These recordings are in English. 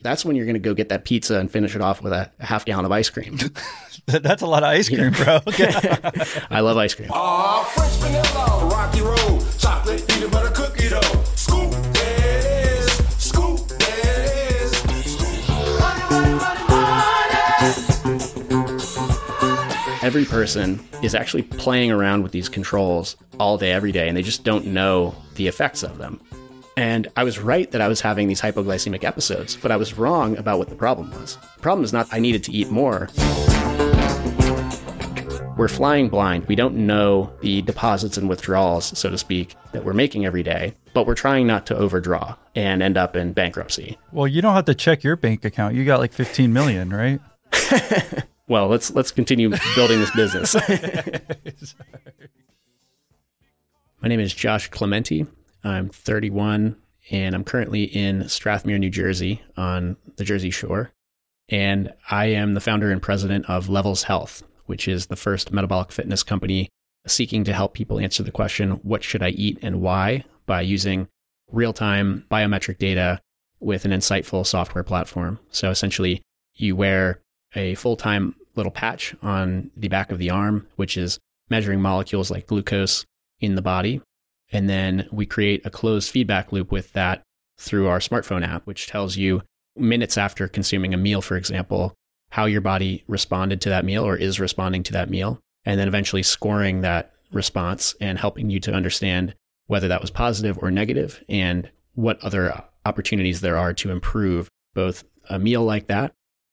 that's when you're going to go get that pizza and finish it off with a half gallon of ice cream. That's a lot of ice cream, bro. I love ice cream. French vanilla, rocky road, chocolate, peanut butter cookie dough. Scoop, there it is. Scoop, there it is. Every person is actually playing around with these controls all day, every day, and they just don't know the effects of them. And I was right that I was having these hypoglycemic episodes, but I was wrong about what the problem was. The problem is not I needed to eat more. We're flying blind. We don't know the deposits and withdrawals, so to speak, that we're making every day, but we're trying not to overdraw and end up in bankruptcy. Well, you don't have to check your bank account. You got like 15 million, right? Well, let's continue building this business. My name is Josh Clementi. I'm 31, and I'm currently in Strathmere, New Jersey, on the Jersey Shore. And I am the founder and president of Levels Health, which is the first metabolic fitness company seeking to help people answer the question, what should I eat and why, by using real-time biometric data with an insightful software platform. So essentially, you wear a full-time little patch on the back of the arm, which is measuring molecules like glucose in the body. And then we create a closed feedback loop with that through our smartphone app, which tells you minutes after consuming a meal, for example, how your body responded to that meal or is responding to that meal, and then eventually scoring that response and helping you to understand whether that was positive or negative and what other opportunities there are to improve both a meal like that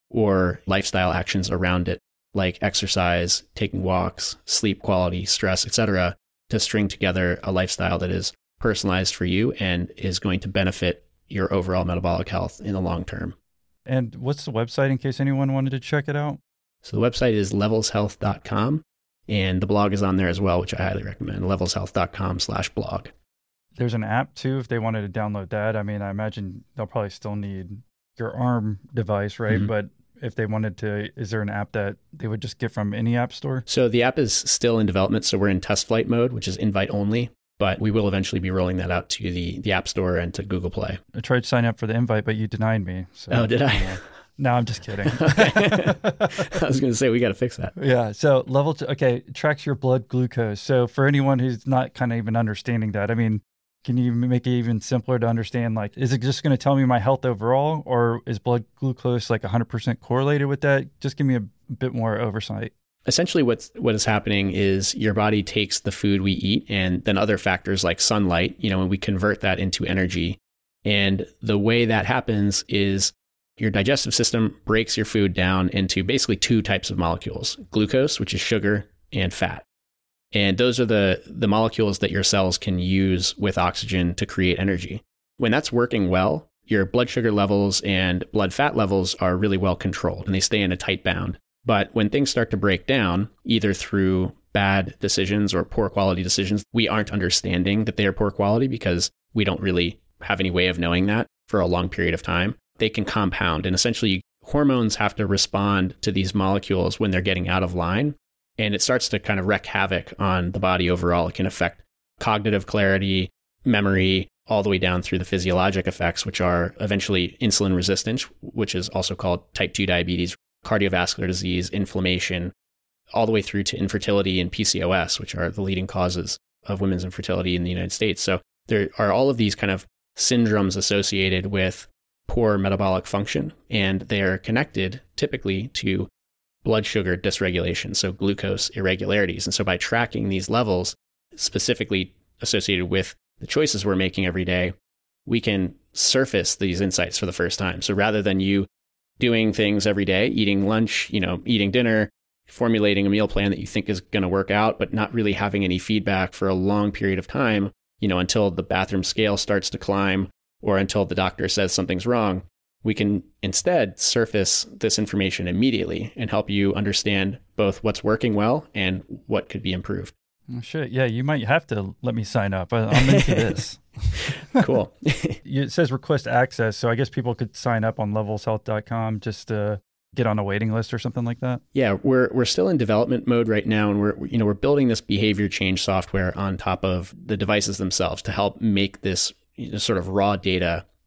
or lifestyle actions around it, like exercise, taking walks, sleep quality, stress, etc., to string together a lifestyle that is personalized for you and is going to benefit your overall metabolic health in the long term. And what's the website in case anyone wanted to check it out? So the website is levelshealth.com, and the blog is on there as well, which I highly recommend, levelshealth.com/blog. There's an app too, if they wanted to download that. I mean, I imagine they'll probably still need your arm device, right? Mm-hmm. But if they wanted to, is there an app that they would just get from any app store? So the app is still in development. So we're in test flight mode, which is invite only, but we will eventually be rolling that out to the App Store and to Google Play. I tried to sign up for the invite, but you denied me. So, oh, did I? No, I'm just kidding. I was going to say, we got to fix that. Yeah. So it tracks your blood glucose. So for anyone who's not kind of even understanding that, I mean, can you make it even simpler to understand? Like, is it just going to tell me my health overall, or is blood glucose like 100% correlated with that? Just give me a bit more oversight. Essentially, what is happening is your body takes the food we eat and then other factors like sunlight, and we convert that into energy. And the way that happens is your digestive system breaks your food down into basically two types of molecules: glucose, which is sugar, and fat. And those are the molecules that your cells can use with oxygen to create energy. When that's working well, your blood sugar levels and blood fat levels are really well controlled and they stay in a tight bound. But when things start to break down, either through bad decisions or poor quality decisions, we aren't understanding that they are poor quality because we don't really have any way of knowing that for a long period of time. They can compound, and essentially hormones have to respond to these molecules when they're getting out of line. And it starts to kind of wreak havoc on the body overall. It can affect cognitive clarity, memory, all the way down through the physiologic effects, which are eventually insulin resistance, which is also called type 2 diabetes, cardiovascular disease, inflammation, all the way through to infertility and PCOS, which are the leading causes of women's infertility in the United States. So there are all of these kind of syndromes associated with poor metabolic function, and they are connected typically to blood sugar dysregulation, so glucose irregularities. And so by tracking these levels specifically associated with the choices we're making every day, we can surface these insights for the first time. So rather than you doing things every day, eating lunch, eating dinner, formulating a meal plan that you think is going to work out, but not really having any feedback for a long period of time, until the bathroom scale starts to climb or until the doctor says something's wrong, we can instead surface this information immediately and help you understand both what's working well and what could be improved. Oh, shit. Yeah, you might have to let me sign up. I'm into this. Cool. It says request access, so I guess people could sign up on levelshealth.com just to get on a waiting list or something like that. Yeah, we're still in development mode right now, and we're building this behavior change software on top of the devices themselves to help make this sort of raw data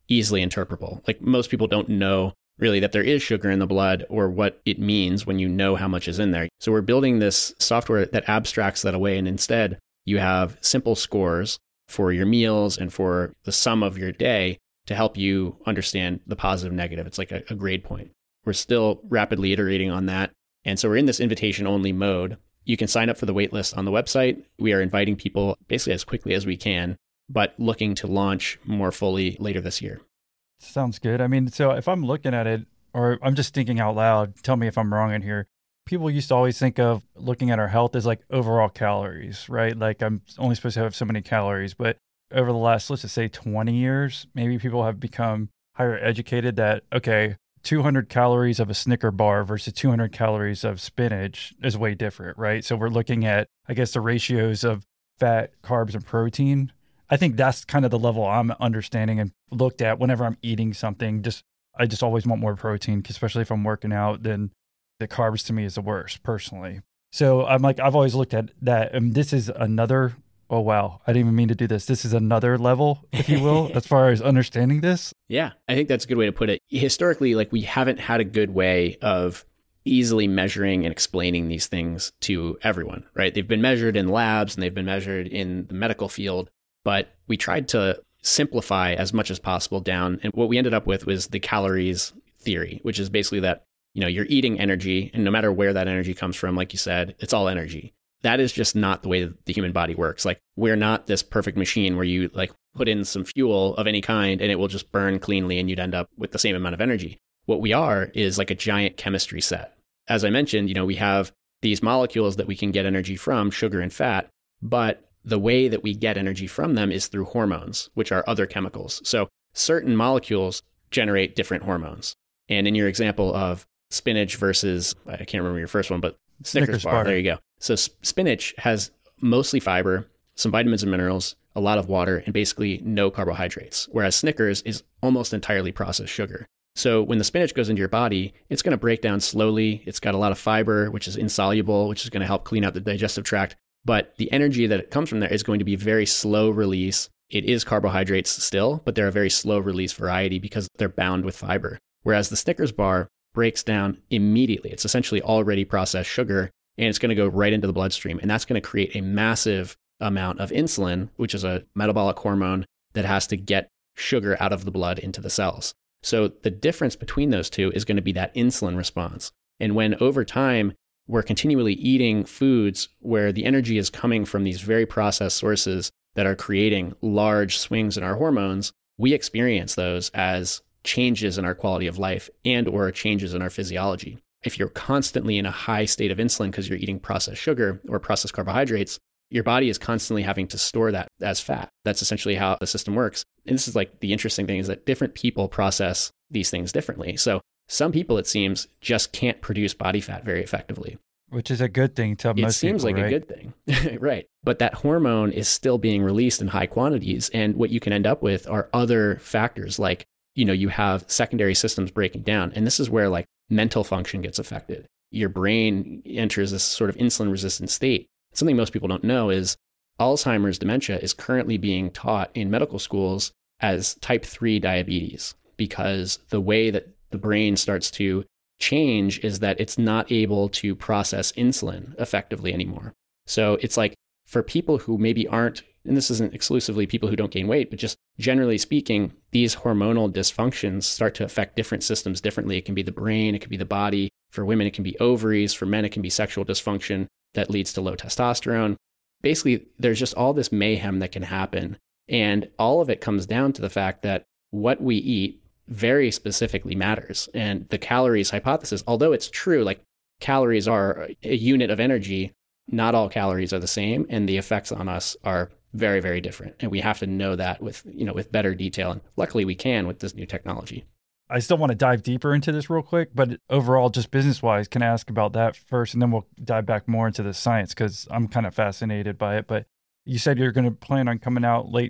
easily interpretable. Like most people don't know really that there is sugar in the blood or what it means when you know how much is in there. So we're building this software that abstracts that away. And instead you have simple scores for your meals and for the sum of your day to help you understand the positive and negative. It's like a grade point. We're still rapidly iterating on that. And so we're in this invitation only mode. You can sign up for the waitlist on the website. We are inviting people basically as quickly as we can, but looking to launch more fully later this year. Sounds good. I mean, so if I'm looking at it, or I'm just thinking out loud, tell me if I'm wrong in here. People used to always think of looking at our health as like overall calories, right? Like I'm only supposed to have so many calories, but over the last, let's just say 20 years, maybe people have become higher educated that, okay, 200 calories of a Snicker bar versus 200 calories of spinach is way different, right? So we're looking at, I guess, the ratios of fat, carbs, and protein. I think that's kind of the level I'm understanding and looked at whenever I'm eating something. I just always want more protein, especially if I'm working out. Then the carbs to me is the worst personally. So I'm like, I've always looked at that. And this is another, oh, wow, I didn't even mean to do this. This is another level, if you will, as far as understanding this. Yeah, I think that's a good way to put it. Historically, like we haven't had a good way of easily measuring and explaining these things to everyone, right? They've been measured in labs and they've been measured in the medical field, but we tried to simplify as much as possible down. And what we ended up with was the calories theory, which is basically that, you're eating energy, and no matter where that energy comes from, like you said, it's all energy. That is just not the way the human body works. Like we're not this perfect machine where you like put in some fuel of any kind and it will just burn cleanly and you'd end up with the same amount of energy. What we are is like a giant chemistry set. As I mentioned, we have these molecules that we can get energy from, sugar and fat, but the way that we get energy from them is through hormones, which are other chemicals. So certain molecules generate different hormones. And in your example of spinach versus, I can't remember your first one, but Snickers bar. There you go. So spinach has mostly fiber, some vitamins and minerals, a lot of water, and basically no carbohydrates, whereas Snickers is almost entirely processed sugar. So when the spinach goes into your body, it's going to break down slowly. It's got a lot of fiber, which is insoluble, which is going to help clean out the digestive tract. But the energy that comes from there is going to be very slow release. It is carbohydrates still, but they're a very slow release variety because they're bound with fiber. Whereas the Snickers bar breaks down immediately. It's essentially already processed sugar, and it's going to go right into the bloodstream. And that's going to create a massive amount of insulin, which is a metabolic hormone that has to get sugar out of the blood into the cells. So the difference between those two is going to be that insulin response. And when over time, we're continually eating foods where the energy is coming from these very processed sources that are creating large swings in our hormones, we experience those as changes in our quality of life and or changes in our physiology. If you're constantly in a high state of insulin because you're eating processed sugar or processed carbohydrates, your body is constantly having to store that as fat. That's essentially how the system works. And this is like the interesting thing is that different people process these things differently. So some people, it seems, just can't produce body fat very effectively. Which is a good thing to most people, it seems like right? a good thing, right? But that hormone is still being released in high quantities. And what you can end up with are other factors like, you have secondary systems breaking down. And this is where like mental function gets affected. Your brain enters this sort of insulin resistant state. Something most people don't know is Alzheimer's dementia is currently being taught in medical schools as type 3 diabetes because the way that the brain starts to change is that it's not able to process insulin effectively anymore. So it's like for people who maybe aren't, and this isn't exclusively people who don't gain weight, but just generally speaking, these hormonal dysfunctions start to affect different systems differently. It can be the brain, it can be the body. For women, it can be ovaries. For men, it can be sexual dysfunction that leads to low testosterone. Basically, there's just all this mayhem that can happen. And all of it comes down to the fact that what we eat very specifically matters. And the calories hypothesis, although it's true, like calories are a unit of energy, not all calories are the same. And the effects on us are very, very different. And we have to know that with better detail. And luckily we can with this new technology. I still want to dive deeper into this real quick, but overall, just business-wise, can I ask about that first? And then we'll dive back more into the science because I'm kind of fascinated by it. But you said you're going to plan on coming out late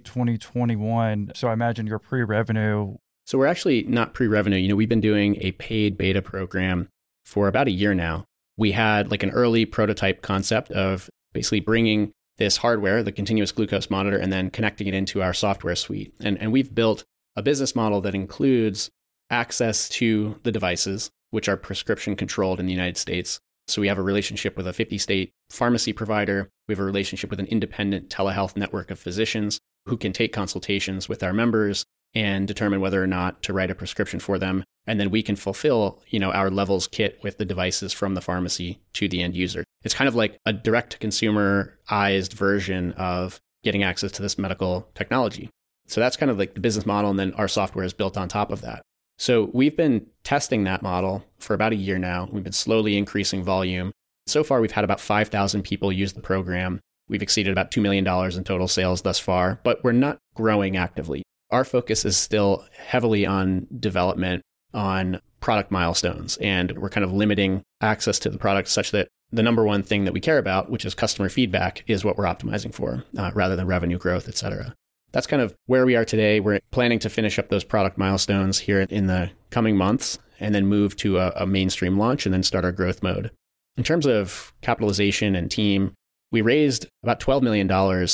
2021. So I imagine you're pre-revenue. So we're actually not pre-revenue. We've been doing a paid beta program for about a year now. We had like an early prototype concept of basically bringing this hardware, the continuous glucose monitor, and then connecting it into our software suite. And we've built a business model that includes access to the devices, which are prescription controlled in the United States. So we have a relationship with a 50-state pharmacy provider. We have a relationship with an independent telehealth network of physicians who can take consultations with our members and determine whether or not to write a prescription for them. And then we can fulfill, our Levels kit with the devices from the pharmacy to the end user. It's kind of like a direct-to-consumer-ized version of getting access to this medical technology. So that's kind of like the business model, and then our software is built on top of that. So we've been testing that model for about a year now. We've been slowly increasing volume. So far, we've had about 5,000 people use the program. We've exceeded about $2 million in total sales thus far, but we're not growing actively. Our focus is still heavily on development, on product milestones, and we're kind of limiting access to the product such that the number one thing that we care about, which is customer feedback, is what we're optimizing for, rather than revenue growth, et cetera. That's kind of where we are today. We're planning to finish up those product milestones here in the coming months and then move to a mainstream launch and then start our growth mode. In terms of capitalization and team, we raised about $12 million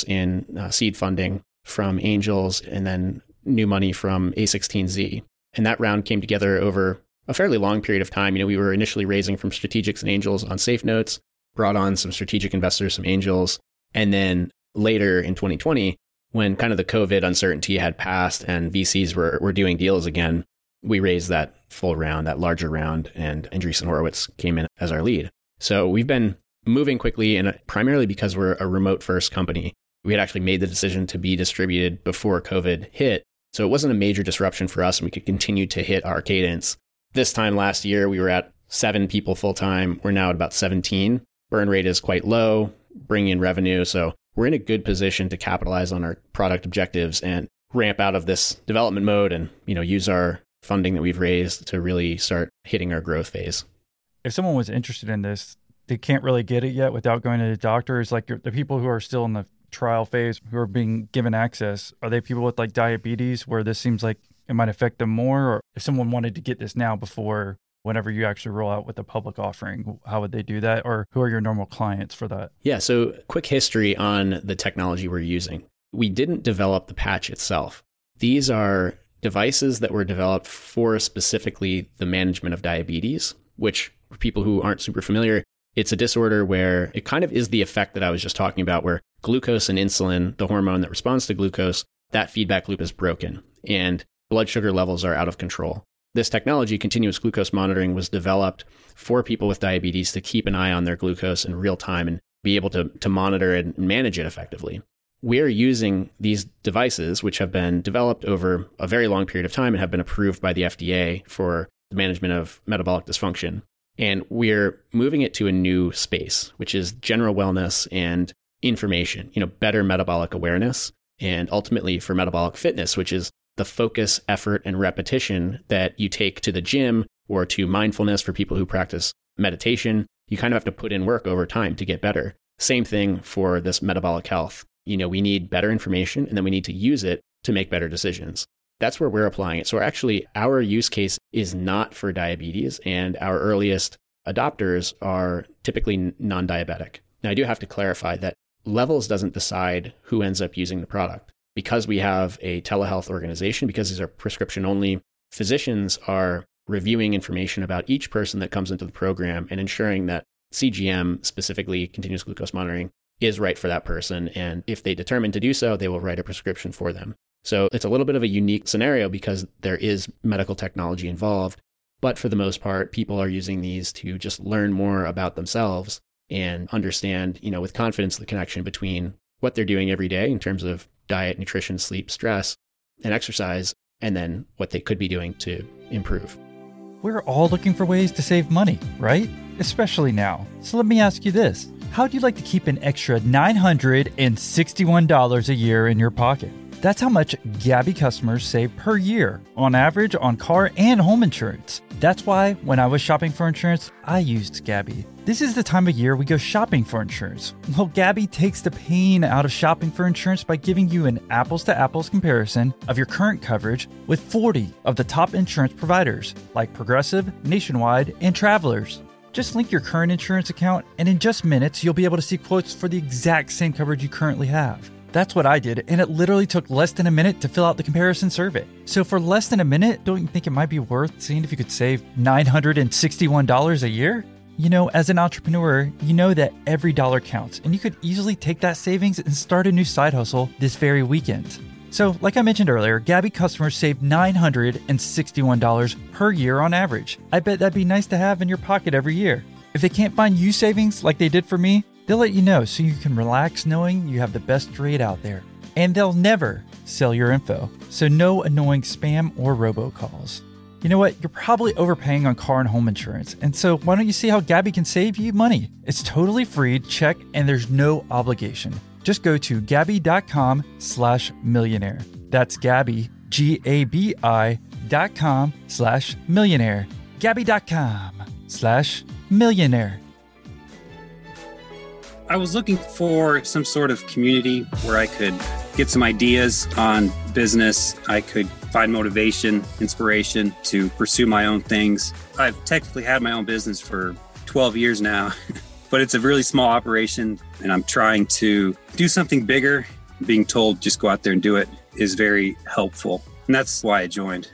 in seed funding from angels and then new money from A16Z. And that round came together over a fairly long period of time. We were initially raising from strategics and angels on Safe Notes, brought on some strategic investors, some angels. And then later in 2020, when kind of the COVID uncertainty had passed and VCs were doing deals again, we raised that full round, that larger round, and Andreessen Horowitz came in as our lead. So we've been moving quickly, and primarily because we're a remote-first company. We had actually made the decision to be distributed before COVID hit. So it wasn't a major disruption for us, and we could continue to hit our cadence. This time last year, we were at 7 people full-time. We're now at about 17. Burn rate is quite low, bringing in revenue. So we're in a good position to capitalize on our product objectives and ramp out of this development mode and, use our funding that we've raised to really start hitting our growth phase. If someone was interested in this, they can't really get it yet without going to the doctor. It's like the people who are still in the trial phase, who are being given access, are they people with like diabetes where this seems like it might affect them more? Or if someone wanted to get this now before whenever you actually roll out with the public offering, how would they do that? Or who are your normal clients for that? Yeah, so quick history on the technology we're using. We didn't develop the patch itself. These are devices that were developed for specifically the management of diabetes, which for people who aren't super familiar, it's a disorder where it kind of is the effect that I was just talking about, where glucose and insulin, the hormone that responds to glucose, that feedback loop is broken and blood sugar levels are out of control. This technology, continuous glucose monitoring, was developed for people with diabetes to keep an eye on their glucose in real time and be able to monitor and manage it effectively. We're using these devices, which have been developed over a very long period of time and have been approved by the FDA for the management of metabolic dysfunction. And we're moving it to a new space, which is general wellness and information, better metabolic awareness, and ultimately for metabolic fitness, which is the focus, effort, and repetition that you take to the gym or to mindfulness for people who practice meditation. You kind of have to put in work over time to get better. Same thing for this metabolic health. We need better information, and then we need to use it to make better decisions. That's where we're applying it. So actually, our use case is not for diabetes, and our earliest adopters are typically non-diabetic. Now, I do have to clarify that Levels doesn't decide who ends up using the product. Because we have a telehealth organization, because these are prescription only, physicians are reviewing information about each person that comes into the program and ensuring that CGM, specifically continuous glucose monitoring, is right for that person. And if they determine to do so, they will write a prescription for them. So it's a little bit of a unique scenario because there is medical technology involved. But for the most part, people are using these to just learn more about themselves and understand, with confidence, the connection between what they're doing every day in terms of diet, nutrition, sleep, stress, and exercise, and then what they could be doing to improve. We're all looking for ways to save money, right? Especially now. So let me ask you this. How do you like to keep an extra $961 a year in your pocket? That's how much Gabi customers save per year, on average, on car and home insurance. That's why when I was shopping for insurance, I used Gabi. This is the time of year we go shopping for insurance. Well, Gabi takes the pain out of shopping for insurance by giving you an apples-to-apples comparison of your current coverage with 40 of the top insurance providers, like Progressive, Nationwide, and Travelers. Just link your current insurance account, and in just minutes, you'll be able to see quotes for the exact same coverage you currently have. That's what I did, and it literally took less than a minute to fill out the comparison survey. So for less than a minute, don't you think it might be worth seeing if you could save $961 a year? You know, as an entrepreneur, you know that every dollar counts, and you could easily take that savings and start a new side hustle this very weekend. So, like I mentioned earlier, Gabby customers save $961 per year on average. I bet that'd be nice to have in your pocket every year. If they can't find you savings like they did for me, they'll let you know so you can relax knowing you have the best rate out there. And they'll never sell your info, so no annoying spam or robocalls. You know what? You're probably overpaying on car and home insurance, and so why don't you see how Gabby can save you money? It's totally free, check, and there's no obligation. Just go to Gabi.com/millionaire. That's Gabi, Gabi.com/millionaire. Gabi.com/millionaire. I was looking for some sort of community where I could get some ideas on business. I could find motivation, inspiration to pursue my own things. I've technically had my own business for 12 years now, but it's a really small operation and I'm trying to do something bigger. Being told just go out there and do it is very helpful. And that's why I joined.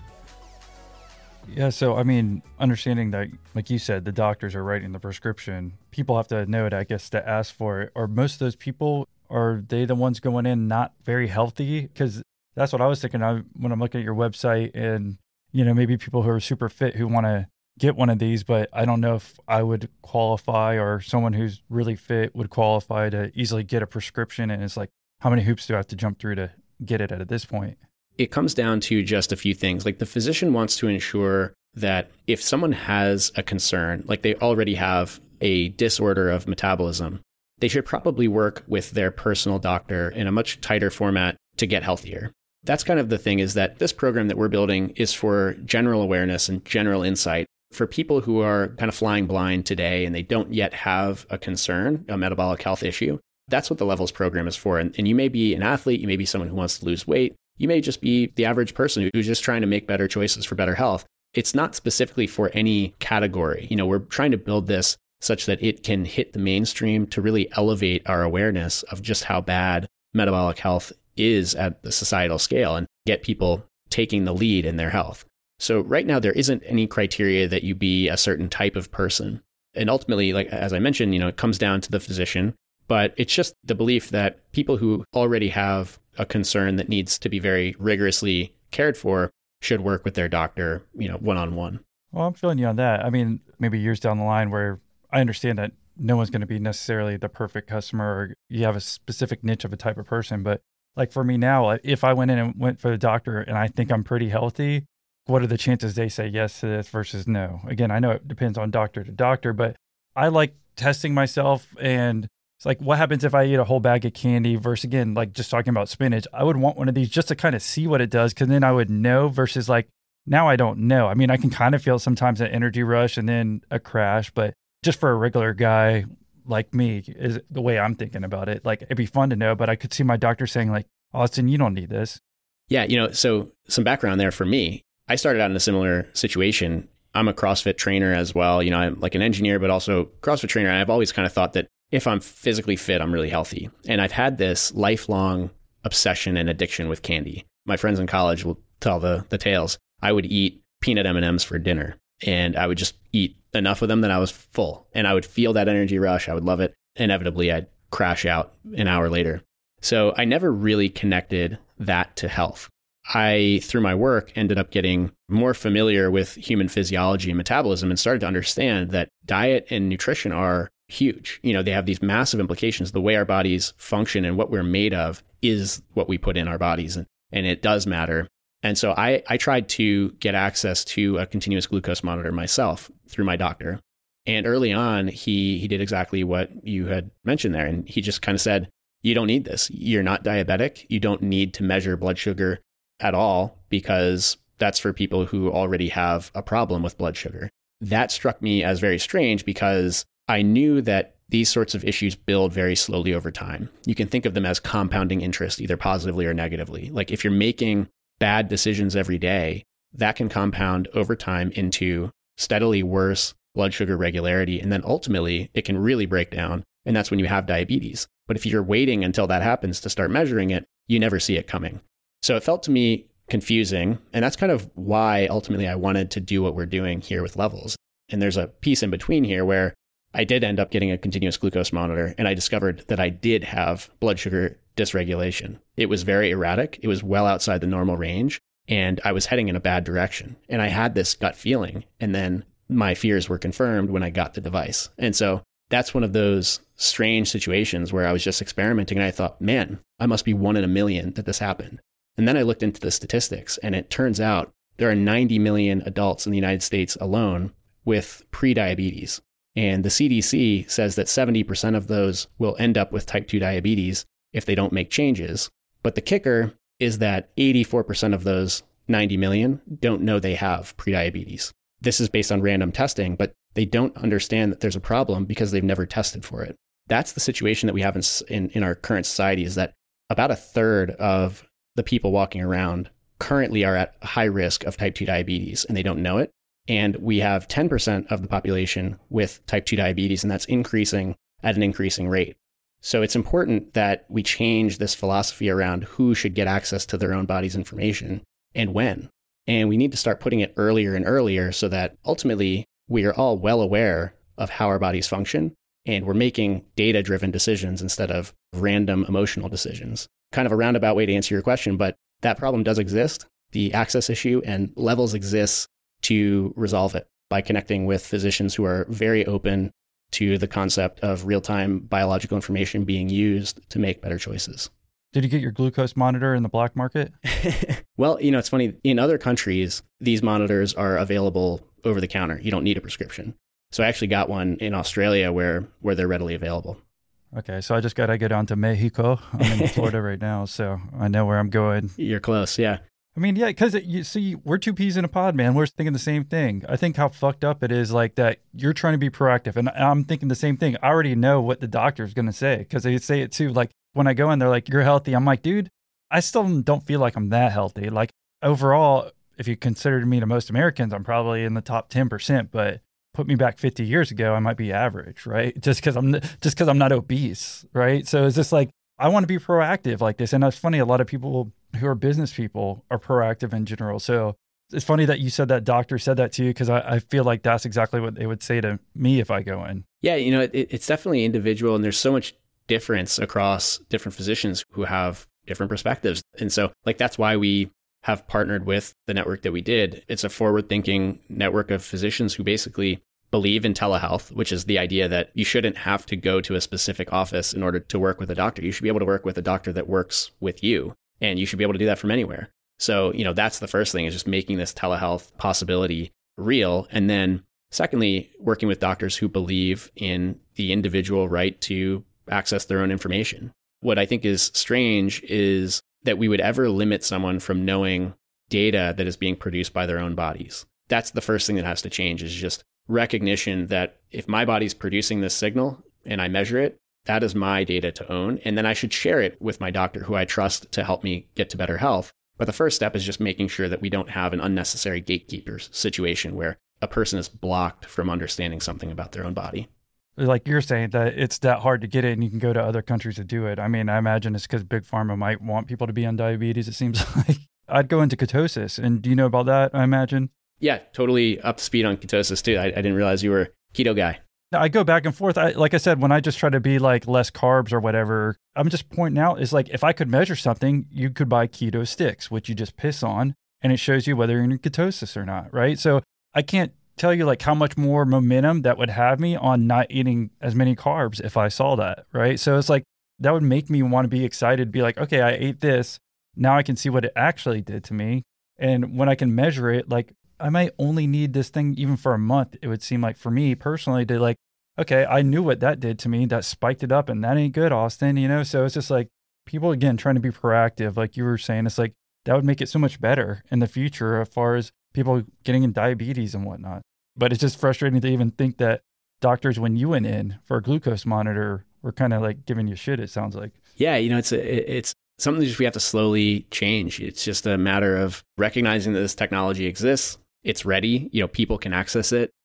Yeah, so I mean, understanding that, like you said, the doctors are writing the prescription, people have to know it, I guess, to ask for it. Or most of those people, are they the ones going in not very healthy? Because that's what I was thinking when I'm looking at your website and, you know, maybe people who are super fit who want to get one of these, but I don't know if I would qualify or someone who's really fit would qualify to easily get a prescription. And it's like, how many hoops do I have to jump through to get it at this point? It comes down to just a few things. Like the physician wants to ensure that if someone has a concern, like they already have a disorder of metabolism, they should probably work with their personal doctor in a much tighter format to get healthier. That's kind of the thing, is that this program that we're building is for general awareness and general insight for people who are kind of flying blind today and they don't yet have a concern, a metabolic health issue. That's what the Levels program is for. And you may be an athlete, you may be someone who wants to lose weight, you may just be the average person who's just trying to make better choices for better health. It's not specifically for any category. You know, we're trying to build this such that it can hit the mainstream to really elevate our awareness of just how bad metabolic health is at the societal scale and get people taking the lead in their health. So right now, there isn't any criteria that you be a certain type of person. And ultimately, like as I mentioned, you know, it comes down to the physician, but it's just the belief that people who already have a concern that needs to be very rigorously cared for should work with their doctor, you know, one-on-one. Well, I'm feeling you on that. I mean, maybe years down the line where I understand that no one's going to be necessarily the perfect customer or you have a specific niche of a type of person. But like for me now, if I went in and went for the doctor and I think I'm pretty healthy, what are the chances they say yes to this versus no? Again, I know it depends on doctor to doctor, but I like testing myself. And it's like, what happens if I eat a whole bag of candy versus, again, like just talking about spinach? I would want one of these just to kind of see what it does, because then I would know versus like, now I don't know. I mean, I can kind of feel sometimes an energy rush and then a crash, but just for a regular guy like me, is the way I'm thinking about it. Like, it'd be fun to know, but I could see my doctor saying like, Austin, you don't need this. Yeah, you know, so some background there for me. I started out in a similar situation. I'm a CrossFit trainer as well. You know, I'm like an engineer, but also CrossFit trainer. And I've always kind of thought that if I'm physically fit, I'm really healthy. And I've had this lifelong obsession and addiction with candy. My friends in college will tell the tales. I would eat peanut M&Ms for dinner, and I would just eat enough of them that I was full. And I would feel that energy rush. I would love it. Inevitably, I'd crash out an hour later. So I never really connected that to health. I, through my work, ended up getting more familiar with human physiology and metabolism and started to understand that diet and nutrition are huge. You know, they have these massive implications. The way our bodies function and what we're made of is what we put in our bodies, and it does matter. And so I tried to get access to a continuous glucose monitor myself through my doctor. And early on, he did exactly what you had mentioned there. And he just kind of said, you don't need this. You're not diabetic. You don't need to measure blood sugar at all, because that's for people who already have a problem with blood sugar. That struck me as very strange, because I knew that these sorts of issues build very slowly over time. You can think of them as compounding interest, either positively or negatively. Like if you're making bad decisions every day, that can compound over time into steadily worse blood sugar regularity. And then ultimately, it can really break down And that's when you have diabetes. But if you're waiting until that happens to start measuring it, you never see it coming. So it felt to me confusing. And that's kind of why ultimately I wanted to do what we're doing here with Levels. And there's a piece in between here where I did end up getting a continuous glucose monitor, and I discovered that I did have blood sugar dysregulation. It was very erratic. It was well outside the normal range, and I was heading in a bad direction. And I had this gut feeling, and then my fears were confirmed when I got the device. And so that's one of those strange situations where I was just experimenting, and I thought, man, I must be 1 in a million that this happened. And then I looked into the statistics, and it turns out there are 90 million adults in the United States alone with prediabetes. And the CDC says that 70% of those will end up with type 2 diabetes if they don't make changes. But the kicker is that 84% of those 90 million don't know they have prediabetes. This is based on random testing, but they don't understand that there's a problem because they've never tested for it. That's the situation that we have in our current society, is that about a third of the people walking around currently are at high risk of type 2 diabetes, and they don't know it. And we have 10% of the population with type 2 diabetes, and that's increasing at an increasing rate. So it's important that we change this philosophy around who should get access to their own body's information and when. And we need to start putting it earlier and earlier so that ultimately we are all well aware of how our bodies function, and we're making data-driven decisions instead of random emotional decisions. Kind of a roundabout way to answer your question, but that problem does exist, the access issue, and Levels exists to resolve it by connecting with physicians who are very open to the concept of real-time biological information being used to make better choices. Did you get your glucose monitor in the black market? Well, it's funny. In other countries, these monitors are available over the counter. You don't need a prescription. So I actually got one in Australia where they're readily available. Okay, so I just got to get on to Mexico. I'm in Florida right now, so I know where I'm going. You're close, yeah. I mean, yeah, because you see, we're two peas in a pod, man. We're thinking the same thing. I think how fucked up it is, like, that you're trying to be proactive. And I'm thinking the same thing. I already know what the doctor's going to say, because they say it too. Like, when I go in, they're like, you're healthy. I'm like, dude, I still don't feel like I'm that healthy. Like, overall, if you consider me to most Americans, I'm probably in the top 10%. But put me back 50 years ago, I might be average, right? Just because I'm not obese, right? So it's just like, I want to be proactive like this. And it's funny, a lot of people who are business people are proactive in general. So it's funny that you said that doctor said that to you, because I feel like that's exactly what they would say to me if I go in. Yeah, it's definitely individual, and there's so much difference across different physicians who have different perspectives. And so that's why we have partnered with the network that we did. It's a forward-thinking network of physicians who basically believe in telehealth, which is the idea that you shouldn't have to go to a specific office in order to work with a doctor. You should be able to work with a doctor that works with you, and you should be able to do that from anywhere. So, that's the first thing, is just making this telehealth possibility real. And then secondly, working with doctors who believe in the individual right to access their own information. What I think is strange is that we would ever limit someone from knowing data that is being produced by their own bodies. That's the first thing that has to change, is just recognition that if my body's producing this signal and I measure it, that is my data to own. And then I should share it with my doctor who I trust to help me get to better health. But the first step is just making sure that we don't have an unnecessary gatekeepers situation where a person is blocked from understanding something about their own body. Like you're saying that it's that hard to get it and you can go to other countries to do it. I mean, I imagine it's because Big Pharma might want people to be on diabetes, it seems like. I'd go into ketosis. And do you know about that, I imagine? Yeah, totally up to speed on ketosis too. I didn't realize you were a keto guy. I go back and forth. Like I said, when I just try to be like less carbs or whatever, I'm just pointing out is like, if I could measure something, you could buy keto sticks, which you just piss on, and it shows you whether you're in ketosis or not, right? So I can't tell you like how much more momentum that would have me on not eating as many carbs if I saw that, right? So it's like, that would make me want to be excited, be like, okay, I ate this. Now I can see what it actually did to me. And when I can measure it, like I might only need this thing even for a month. It would seem like for me personally to like, okay, I knew what that did to me. That spiked it up, and that ain't good, Austin, So it's just like people, again, trying to be proactive. Like you were saying, it's like that would make it so much better in the future as far as people getting in diabetes and whatnot. But it's just frustrating to even think that doctors, when you went in for a glucose monitor, were kind of like giving you shit, it sounds like. Yeah, it's something that we have to slowly change. It's just a matter of recognizing that this technology exists. It's ready. People can access it.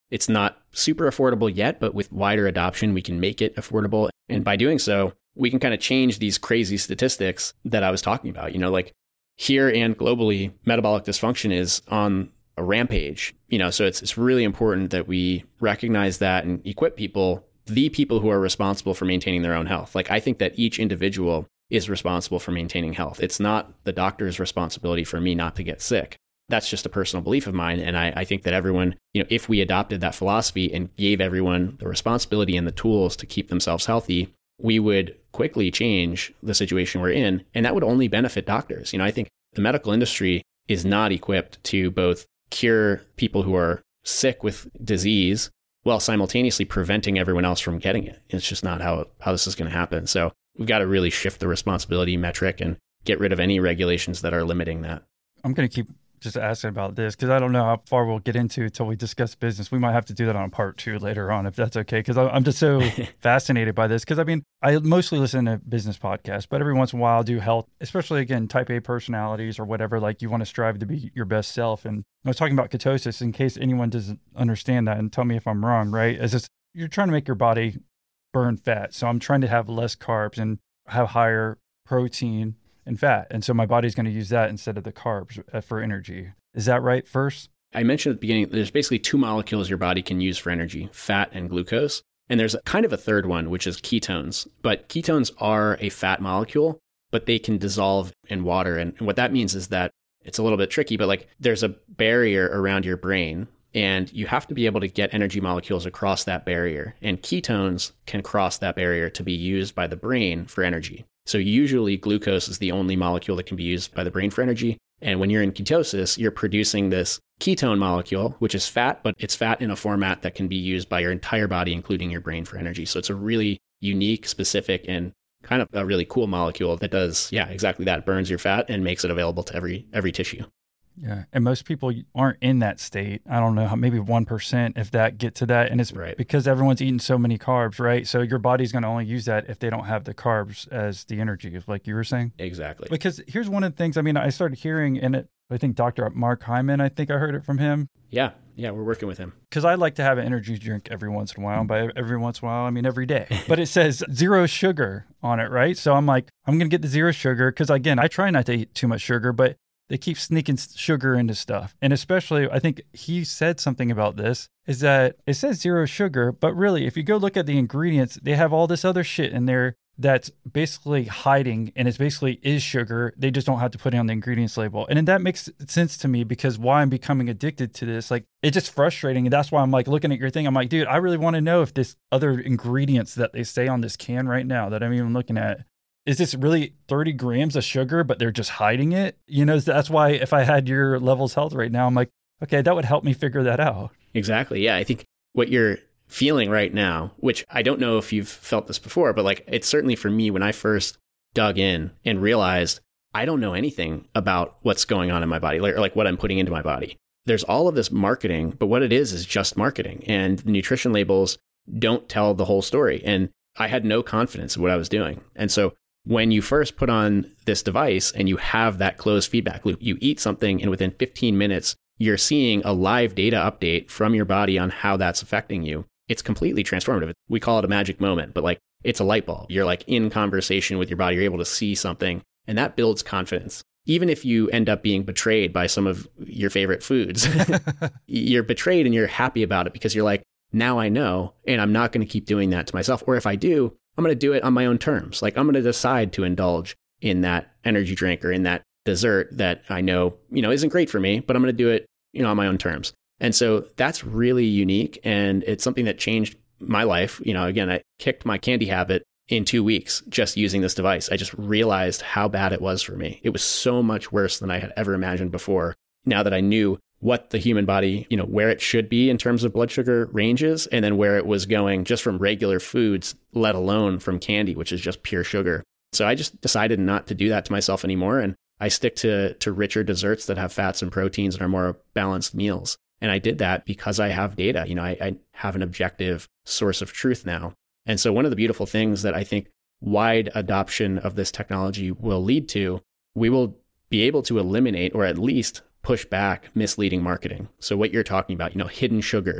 It's not super affordable yet, but with wider adoption, we can make it affordable. And by doing so, we can kind of change these crazy statistics that I was talking about. Like here and globally, metabolic dysfunction is on a rampage. So it's really important that we recognize that and equip the people who are responsible for maintaining their own health. Like I think that each individual is responsible for maintaining health. It's not the doctor's responsibility for me not to get sick. That's just a personal belief of mine. And I think that everyone, if we adopted that philosophy and gave everyone the responsibility and the tools to keep themselves healthy, we would quickly change the situation we're in. And that would only benefit doctors. I think the medical industry is not equipped to both cure people who are sick with disease while simultaneously preventing everyone else from getting it. It's just not how this is going to happen. So we've got to really shift the responsibility metric and get rid of any regulations that are limiting that. I'm going to keep just asking about this because I don't know how far we'll get into until we discuss business. We might have to do that on part 2 later on, if that's okay, because I'm just so fascinated by this. Because I mostly listen to business podcasts, but every once in a while I'll do health, especially again, type A personalities or whatever, like you want to strive to be your best self. And I was talking about ketosis in case anyone doesn't understand that, and tell me if I'm wrong, right? As just, you're trying to make your body burn fat. So I'm trying to have less carbs and have higher protein and fat. And so my body's going to use that instead of the carbs for energy. Is that right first? I mentioned at the beginning, there's basically 2 molecules your body can use for energy, fat and glucose. And there's kind of a third one, which is ketones. But ketones are a fat molecule, but they can dissolve in water. And what that means is that it's a little bit tricky, but like there's a barrier around your brain and you have to be able to get energy molecules across that barrier. And ketones can cross that barrier to be used by the brain for energy. So usually glucose is the only molecule that can be used by the brain for energy. And when you're in ketosis, you're producing this ketone molecule, which is fat, but it's fat in a format that can be used by your entire body, including your brain for energy. So it's a really unique, specific, and kind of a really cool molecule that does, exactly that. It burns your fat and makes it available to every tissue. Yeah. And most people aren't in that state. I don't know, how maybe 1%, if that, get to that. And it's right, because everyone's eating so many carbs, right? So your body's going to only use that if they don't have the carbs as the energy, like you were saying. Exactly. Because here's one of the things, I started hearing in it, I think Dr. Mark Hyman, I think I heard it from him. Yeah, we're working with him. Because I like to have an energy drink every once in a while. By every once in a while, I mean every day. But it says 0 sugar on it, right? So I'm like, I'm going to get the 0 sugar because, again, I try not to eat too much sugar, but they keep sneaking sugar into stuff. And especially, I think he said something about this, is that it says 0 sugar, but really, if you go look at the ingredients, they have all this other shit in there that's basically hiding, and it's basically is sugar. They just don't have to put it on the ingredients label. And then that makes sense to me because why I'm becoming addicted to this, like, it's just frustrating. And that's why I'm like looking at your thing. I'm like, dude, I really want to know if this other ingredients that they say on this can right now that I'm even looking at, is this really 30 grams of sugar, but they're just hiding it? That's why if I had your Levels Health right now, I'm like, okay, that would help me figure that out. Exactly. Yeah. I think what you're feeling right now, which I don't know if you've felt this before, but like it's certainly for me when I first dug in and realized I don't know anything about what's going on in my body, like what I'm putting into my body. There's all of this marketing, but what it is just marketing. And the nutrition labels don't tell the whole story. And I had no confidence in what I was doing. And so when you first put on this device and you have that closed feedback loop, you eat something and within 15 minutes, you're seeing a live data update from your body on how that's affecting you. It's completely transformative. We call it a magic moment, but like it's a light bulb. You're like in conversation with your body. You're able to see something and that builds confidence. Even if you end up being betrayed by some of your favorite foods, you're betrayed and you're happy about it because you're like, now I know, and I'm not going to keep doing that to myself. Or if I do, I'm going to do it on my own terms. Like I'm going to decide to indulge in that energy drink or in that dessert that I know, isn't great for me, but I'm going to do it, on my own terms. And so that's really unique. And it's something that changed my life. Again, I kicked my candy habit in 2 weeks just using this device. I just realized how bad it was for me. It was so much worse than I had ever imagined before. Now that I knew what the human body, where it should be in terms of blood sugar ranges, and then where it was going just from regular foods, let alone from candy, which is just pure sugar. So I just decided not to do that to myself anymore. And I stick to richer desserts that have fats and proteins and are more balanced meals. And I did that because I have data. I have an objective source of truth now. And so one of the beautiful things that I think wide adoption of this technology will lead to, we will be able to eliminate or at least push back misleading marketing. So what you're talking about, hidden sugars,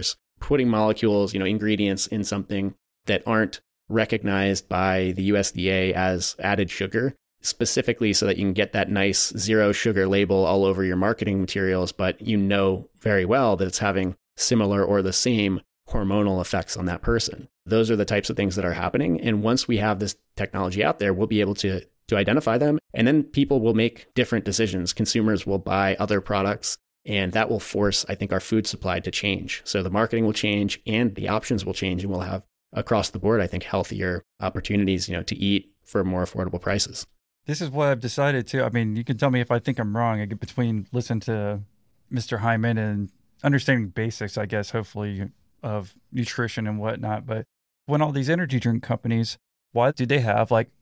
putting molecules, ingredients in something that aren't recognized by the USDA as added sugar, specifically so that you can get that nice 0 sugar label all over your marketing materials, but you know very well that it's having similar or the same hormonal effects on that person. Those are the types of things that are happening. And once we have this technology out there, we'll be able to identify them. And then people will make different decisions. Consumers will buy other products, and that will force, I think, our food supply to change. So the marketing will change and the options will change, and we'll have across the board, I think, healthier opportunities, to eat for more affordable prices. This is what I've decided to. I mean, you can tell me if I think I'm wrong. I get between listening to Mr. Hyman and understanding basics, I guess, hopefully, of nutrition and whatnot. But when all these energy drink companies, why do they have like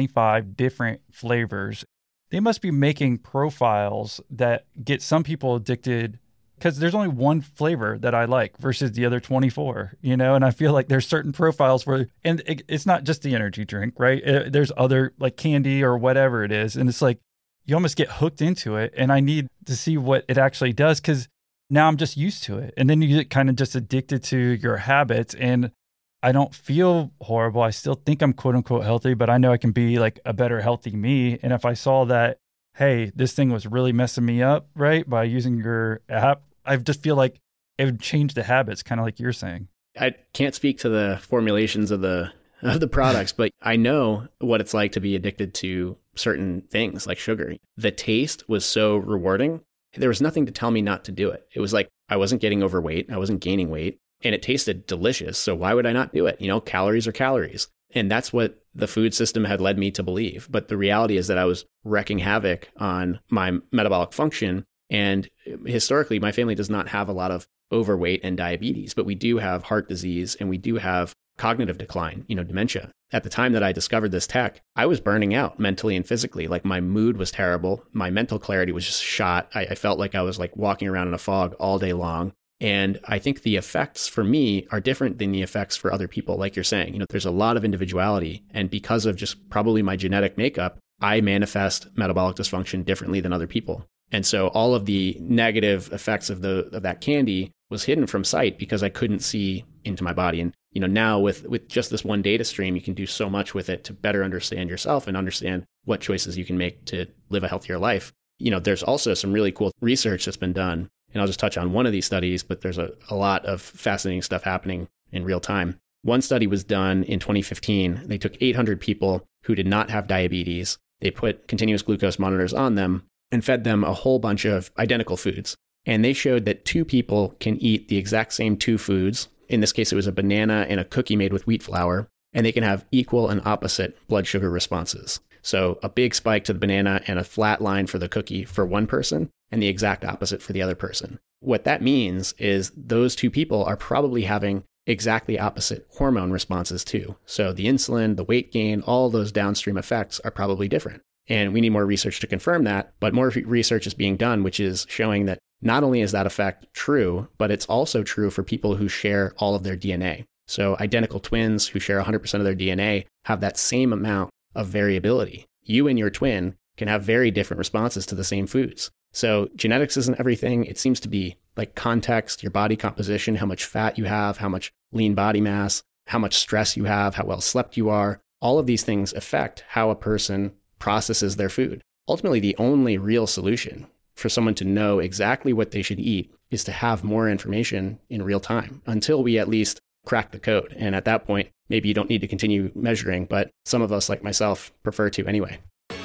25 different flavors? They must be making profiles that get some people addicted, because there's only one flavor that I like versus the other 24, and I feel like there's certain profiles where, and it's not just the energy drink, right? There's other like candy or whatever it is. And it's like, you almost get hooked into it. And I need to see what it actually does, because now I'm just used to it. And then you get kind of just addicted to your habits, and I don't feel horrible. I still think I'm quote unquote healthy, but I know I can be like a better healthy me. And if I saw that, hey, this thing was really messing me up, right, by using your app, I just feel like it would change the habits, kind of like you're saying. I can't speak to the formulations of the products, but I know what it's like to be addicted to certain things like sugar. The taste was so rewarding. There was nothing to tell me not to do it. It was like I wasn't getting overweight. I wasn't gaining weight. And it tasted delicious. So why would I not do it? Calories are calories. And that's what the food system had led me to believe. But the reality is that I was wreaking havoc on my metabolic function. And historically, my family does not have a lot of overweight and diabetes, but we do have heart disease and we do have cognitive decline, dementia. At the time that I discovered this tech, I was burning out mentally and physically. Like my mood was terrible. My mental clarity was just shot. I felt like I was like walking around in a fog all day long. And I think the effects for me are different than the effects for other people. Like you're saying, there's a lot of individuality. And because of just probably my genetic makeup, I manifest metabolic dysfunction differently than other people. And so all of the negative effects of that candy was hidden from sight because I couldn't see into my body. And, now with just this one data stream, you can do so much with it to better understand yourself and understand what choices you can make to live a healthier life. There's also some really cool research that's been done. And I'll just touch on one of these studies, but there's a lot of fascinating stuff happening in real time. One study was done in 2015. They took 800 people who did not have diabetes. They put continuous glucose monitors on them and fed them a whole bunch of identical foods. And they showed that 2 people can eat the exact same 2 foods. In this case, it was a banana and a cookie made with wheat flour, and they can have equal and opposite blood sugar responses. So a big spike to the banana and a flat line for the cookie for one person, and the exact opposite for the other person. What that means is those 2 people are probably having exactly opposite hormone responses too. So the insulin, the weight gain, all those downstream effects are probably different. And we need more research to confirm that, but more research is being done, which is showing that not only is that effect true, but it's also true for people who share all of their DNA. So identical twins who share 100% of their DNA have that same amount of variability. You and your twin can have very different responses to the same foods. So genetics isn't everything. It seems to be like context, your body composition, how much fat you have, how much lean body mass, how much stress you have, how well slept you are. All of these things affect how a person processes their food. Ultimately, the only real solution for someone to know exactly what they should eat is to have more information in real time until we at least crack the code. And at that point, maybe you don't need to continue measuring, but some of us, like myself, prefer to anyway.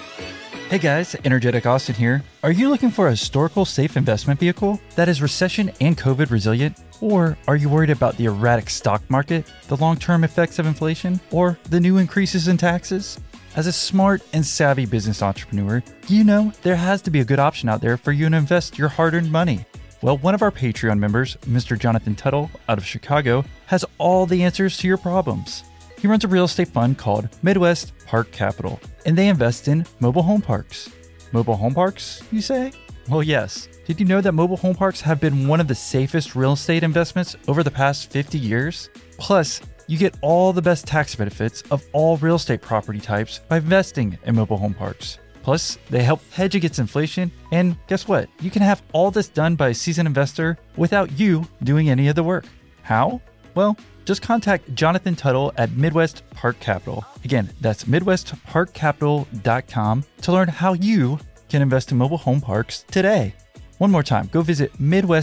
Hey guys, Energetic Austin here. Are you looking for a historical safe investment vehicle that is recession and COVID resilient? Or are you worried about the erratic stock market, the long-term effects of inflation, or the new increases in taxes? As a smart and savvy business entrepreneur, you know there has to be a good option out there for you to invest your hard-earned money. Well, one of our Patreon members, Mr. Jonathan Tuttle out of Chicago, has all the answers to your problems. He runs a real estate fund called Midwest Park Capital, and they invest in mobile home parks. Mobile home parks, you say? Well, yes. Did you know that mobile home parks have been one of the safest real estate investments over the past 50 years? Plus, you get all the best tax benefits of all real estate property types by investing in mobile home parks. Plus, they help hedge against inflation, and guess what? You can have all this done by a seasoned investor without you doing any of the work. How? Well, just contact Jonathan Tuttle at Midwest Park Capital. Again, that's MidwestParkCapital.com to learn how you can invest in mobile home parks today. One more time, go visit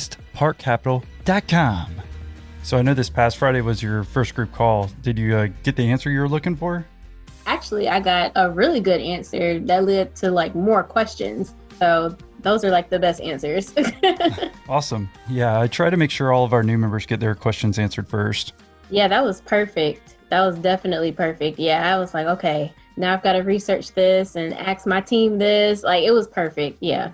MidwestParkCapital.com. So I know this past Friday was your first group call. Did you get the answer you were looking for? Actually, I got a really good answer that led to like more questions. So those are like the best answers. Awesome. Yeah, I try to make sure all of our new members get their questions answered first. Yeah, that was perfect. That was definitely perfect. Yeah, I was like, okay, now I've got to research this and ask my team this. Like, it was perfect. Yeah.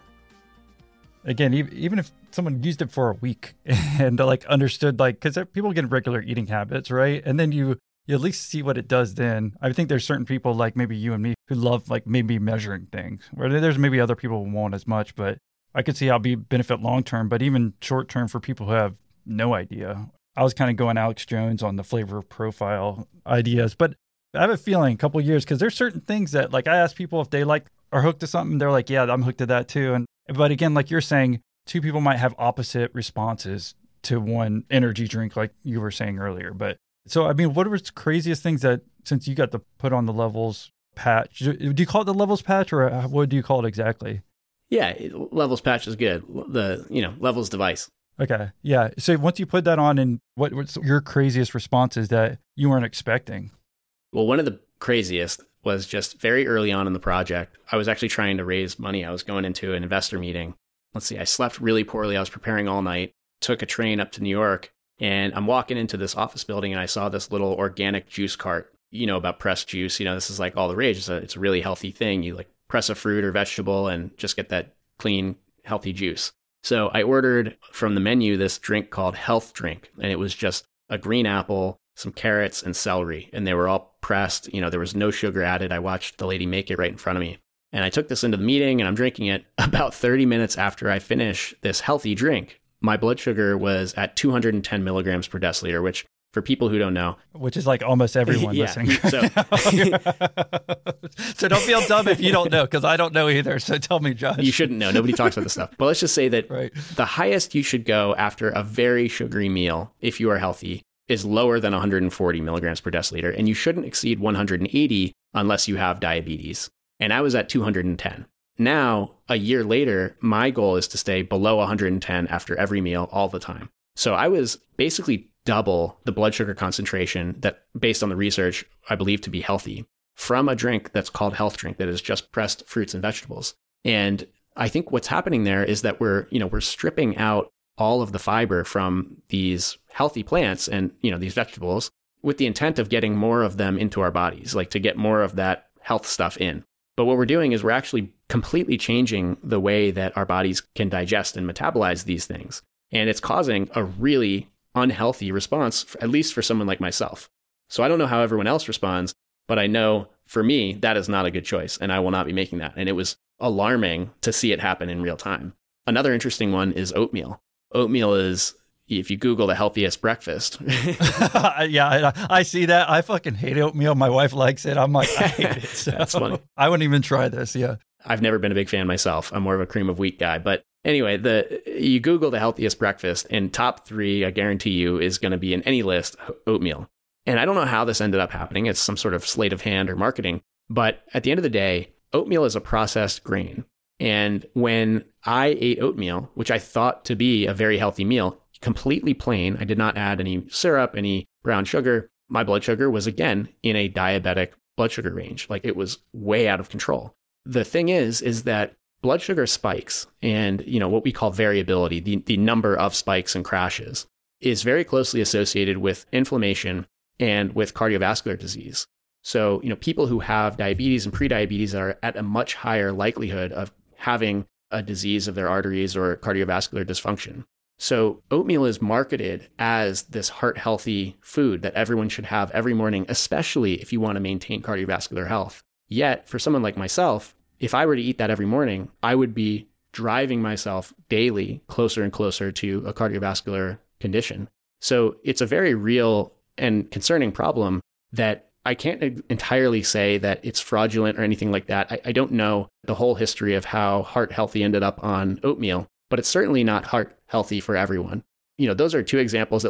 Again, even if someone used it for a week and like understood, like, because people get regular eating habits, right? And then you at least see what it does then. I think there's certain people like maybe you and me who love like maybe measuring things, where there's maybe other people who won't as much, but I could see how it'd be benefit long-term, but even short-term for people who have no idea. I was kind of going Alex Jones on the flavor profile ideas, but I have a feeling a couple of years, because there's certain things that like I ask people if they like are hooked to something, they're like, yeah, I'm hooked to that too. But again, like you're saying, two people might have opposite responses to one energy drink, like you were saying earlier. But so, I mean, what were the craziest things that, since you got to put on the levels patch, do you call it the levels patch, or what do you call it exactly? Yeah, levels patch is good. The, levels device. Okay. Yeah. So once you put that on, and what's your craziest responses that you weren't expecting? Well, one of the craziest was just very early on in the project. I was actually trying to raise money. I was going into an investor meeting. Let's see, I slept really poorly. I was preparing all night, took a train up to New York, and I'm walking into this office building and I saw this little organic juice cart, about pressed juice. This is like all the rage. It's a really healthy thing. You like press a fruit or vegetable and just get that clean, healthy juice. So I ordered from the menu this drink called Health Drink, and it was just a green apple, some carrots, and celery, and they were all pressed. There was no sugar added. I watched the lady make it right in front of me. And I took this into the meeting and I'm drinking it. About 30 minutes after I finish this healthy drink, my blood sugar was at 210 milligrams per deciliter, which for people who don't know, which is like almost everyone listening. So don't feel dumb if you don't know, because I don't know either. So tell me, Josh. You shouldn't know. Nobody talks about this stuff. But let's just say that the highest you should go after a very sugary meal, if you are healthy, is lower than 140 milligrams per deciliter. And you shouldn't exceed 180 unless you have diabetes. And I was at 210. Now, a year later, my goal is to stay below 110 after every meal all the time. So I was basically double the blood sugar concentration that, based on the research, I believe to be healthy from a drink that's called Health Drink, that is just pressed fruits and vegetables. And I think what's happening there is that we're stripping out all of the fiber from these healthy plants and, these vegetables with the intent of getting more of them into our bodies, like to get more of that health stuff in. But what we're doing is we're actually completely changing the way that our bodies can digest and metabolize these things. And it's causing a really unhealthy response, at least for someone like myself. So I don't know how everyone else responds, but I know for me, that is not a good choice, and I will not be making that. And it was alarming to see it happen in real time. Another interesting one is oatmeal. Oatmeal is, if you Google the healthiest breakfast. Yeah, I see that. I fucking hate oatmeal. My wife likes it. I'm like, I hate it. So that's funny. I wouldn't even try this. Yeah. I've never been a big fan myself. I'm more of a cream of wheat guy. But anyway, you Google the healthiest breakfast, and top 3, I guarantee you, is going to be in any list, oatmeal. And I don't know how this ended up happening. It's some sort of sleight of hand or marketing. But at the end of the day, oatmeal is a processed grain. And when I ate oatmeal, which I thought to be a very healthy meal, completely plain, I did not add any syrup, any brown sugar, my blood sugar was again in a diabetic blood sugar range. Like, it was way out of control. The thing is that blood sugar spikes and, what we call variability, the number of spikes and crashes, is very closely associated with inflammation and with cardiovascular disease. So, people who have diabetes and prediabetes are at a much higher likelihood of having a disease of their arteries or cardiovascular dysfunction. So oatmeal is marketed as this heart-healthy food that everyone should have every morning, especially if you want to maintain cardiovascular health. Yet, for someone like myself, if I were to eat that every morning, I would be driving myself daily closer and closer to a cardiovascular condition. So it's a very real and concerning problem that I can't entirely say that it's fraudulent or anything like that. I don't know the whole history of how Heart Healthy ended up on oatmeal, but it's certainly not heart healthy for everyone. Those are 2 examples that, like,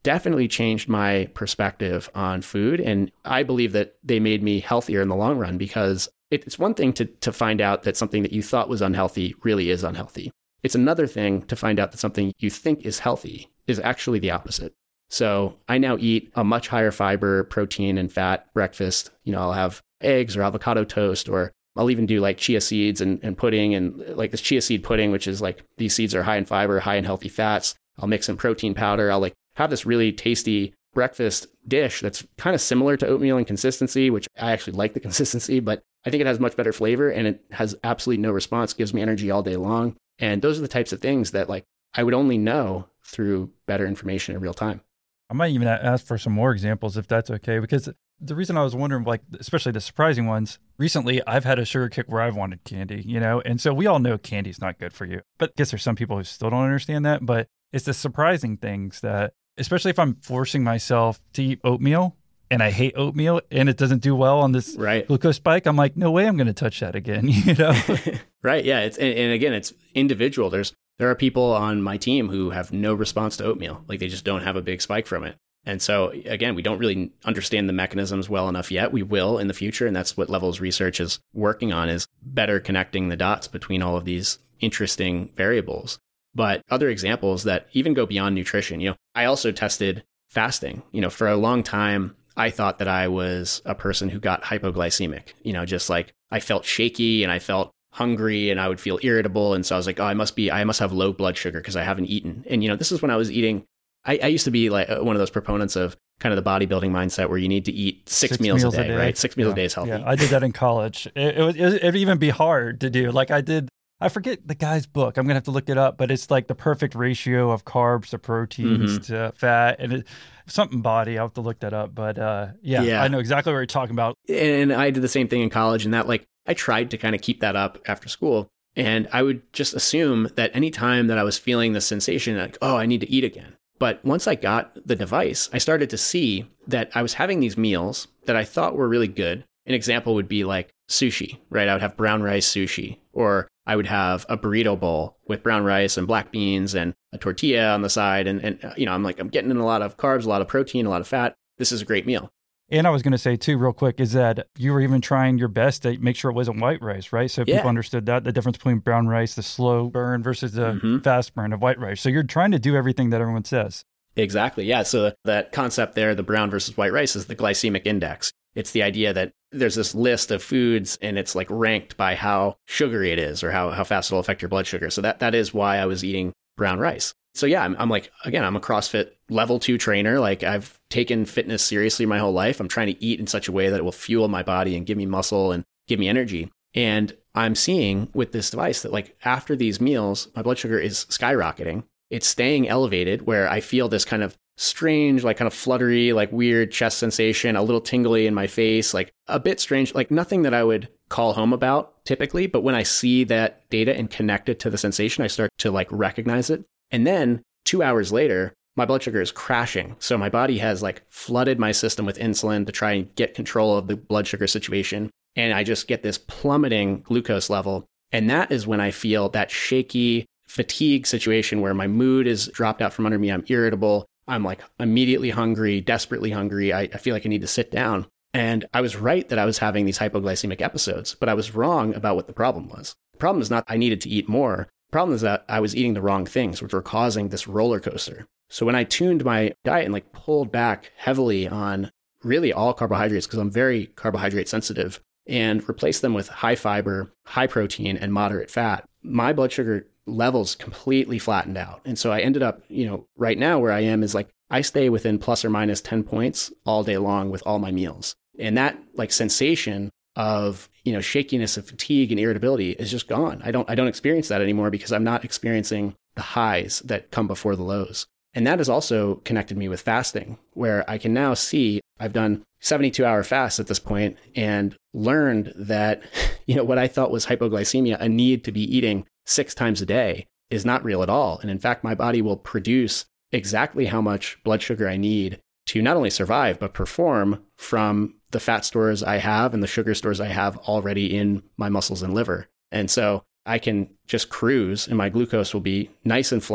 definitely changed my perspective on food. And I believe that they made me healthier in the long run, because it's one thing to find out that something that you thought was unhealthy really is unhealthy. It's another thing to find out that something you think is healthy is actually the opposite. So I now eat a much higher fiber, protein, and fat breakfast. I'll have eggs or avocado toast, or I'll even do like chia seeds and pudding, and like this chia seed pudding, which is like these seeds are high in fiber, high in healthy fats. I'll mix in protein powder. I'll like have this really tasty breakfast dish that's kind of similar to oatmeal in consistency, which I actually like the consistency, but I think it has much better flavor and it has absolutely no response, gives me energy all day long. And those are the types of things that like I would only know through better information in real time. I might even ask for some more examples if that's okay, because the reason I was wondering, like, especially the surprising ones, recently I've had a sugar kick where I've wanted candy, and so we all know candy's not good for you. But I guess there's some people who still don't understand that. But it's the surprising things that, especially if I'm forcing myself to eat oatmeal and I hate oatmeal and it doesn't do well on this glucose spike, I'm like, no way I'm going to touch that again, Right. Yeah. And again, it's individual. There are people on my team who have no response to oatmeal. Like they just don't have a big spike from it. And so again, we don't really understand the mechanisms well enough yet. We will in the future. And that's what Levels research is working on, is better connecting the dots between all of these interesting variables. But other examples that even go beyond nutrition, I also tested fasting. For a long time, I thought that I was a person who got hypoglycemic, just like I felt shaky and I felt hungry and I would feel irritable. And so I was like, oh, I must have low blood sugar because I haven't eaten. And, this is when I was eating. I used to be like one of those proponents of kind of the bodybuilding mindset where you need to eat six meals a day, right? 6 meals a day is healthy. Yeah, I did that in college. It'd even be hard to do. Like I forget the guy's book. I'm going to have to look it up, but it's like the perfect ratio of carbs to proteins to fat, and something body. I'll have to look that up. But I know exactly what you're talking about. And I did the same thing in college, and that like I tried to kind of keep that up after school. And I would just assume that any time that I was feeling the sensation, like, oh, I need to eat again. But once I got the device, I started to see that I was having these meals that I thought were really good. An example would be like sushi, right? I would have brown rice sushi, or I would have a burrito bowl with brown rice and black beans and a tortilla on the side. And I'm getting in a lot of carbs, a lot of protein, a lot of fat. This is a great meal. And I was going to say too, real quick, is that you were even trying your best to make sure it wasn't white rice, right? So people understood that, the difference between brown rice, the slow burn versus the fast burn of white rice. So you're trying to do everything that everyone says. Exactly. Yeah. So that concept there, the brown versus white rice, is the glycemic index. It's the idea that there's this list of foods and it's like ranked by how sugary it is or how fast it'll affect your blood sugar. So that is why I was eating brown rice. So yeah, I'm like, again, I'm a CrossFit level 2 trainer. Like I've taken fitness seriously my whole life. I'm trying to eat in such a way that it will fuel my body and give me muscle and give me energy. And I'm seeing with this device that like after these meals, my blood sugar is skyrocketing. It's staying elevated where I feel this kind of strange, like kind of fluttery, like weird chest sensation, a little tingly in my face, like a bit strange, like nothing that I would call home about typically. But when I see that data and connect it to the sensation, I start to like recognize it. And then 2 hours later, my blood sugar is crashing. So my body has like flooded my system with insulin to try and get control of the blood sugar situation. And I just get this plummeting glucose level. And that is when I feel that shaky fatigue situation where my mood is dropped out from under me. I'm irritable. I'm like immediately hungry, desperately hungry. I feel like I need to sit down. And I was right that I was having these hypoglycemic episodes, but I was wrong about what the problem was. The problem is not I needed to eat more. The problem is that I was eating the wrong things, which were causing this roller coaster. So when I tuned my diet and like pulled back heavily on really all carbohydrates, because I'm very carbohydrate sensitive, and replaced them with high fiber, high protein, and moderate fat, my blood sugar levels completely flattened out. And so I ended up, right now where I am is like, I stay within plus or minus 10 points all day long with all my meals. And that like sensation of, shakiness and fatigue and irritability is just gone. I don't experience that anymore because I'm not experiencing the highs that come before the lows. And that has also connected me with fasting, where I can now see I've done 72-hour fasts at this point and learned that, what I thought was hypoglycemia, a need to be eating 6 times a day, is not real at all. And in fact, my body will produce exactly how much blood sugar I need to not only survive, but perform from the fat stores I have and the sugar stores I have already in my muscles and liver. And so I can just cruise and my glucose will be nice and flat.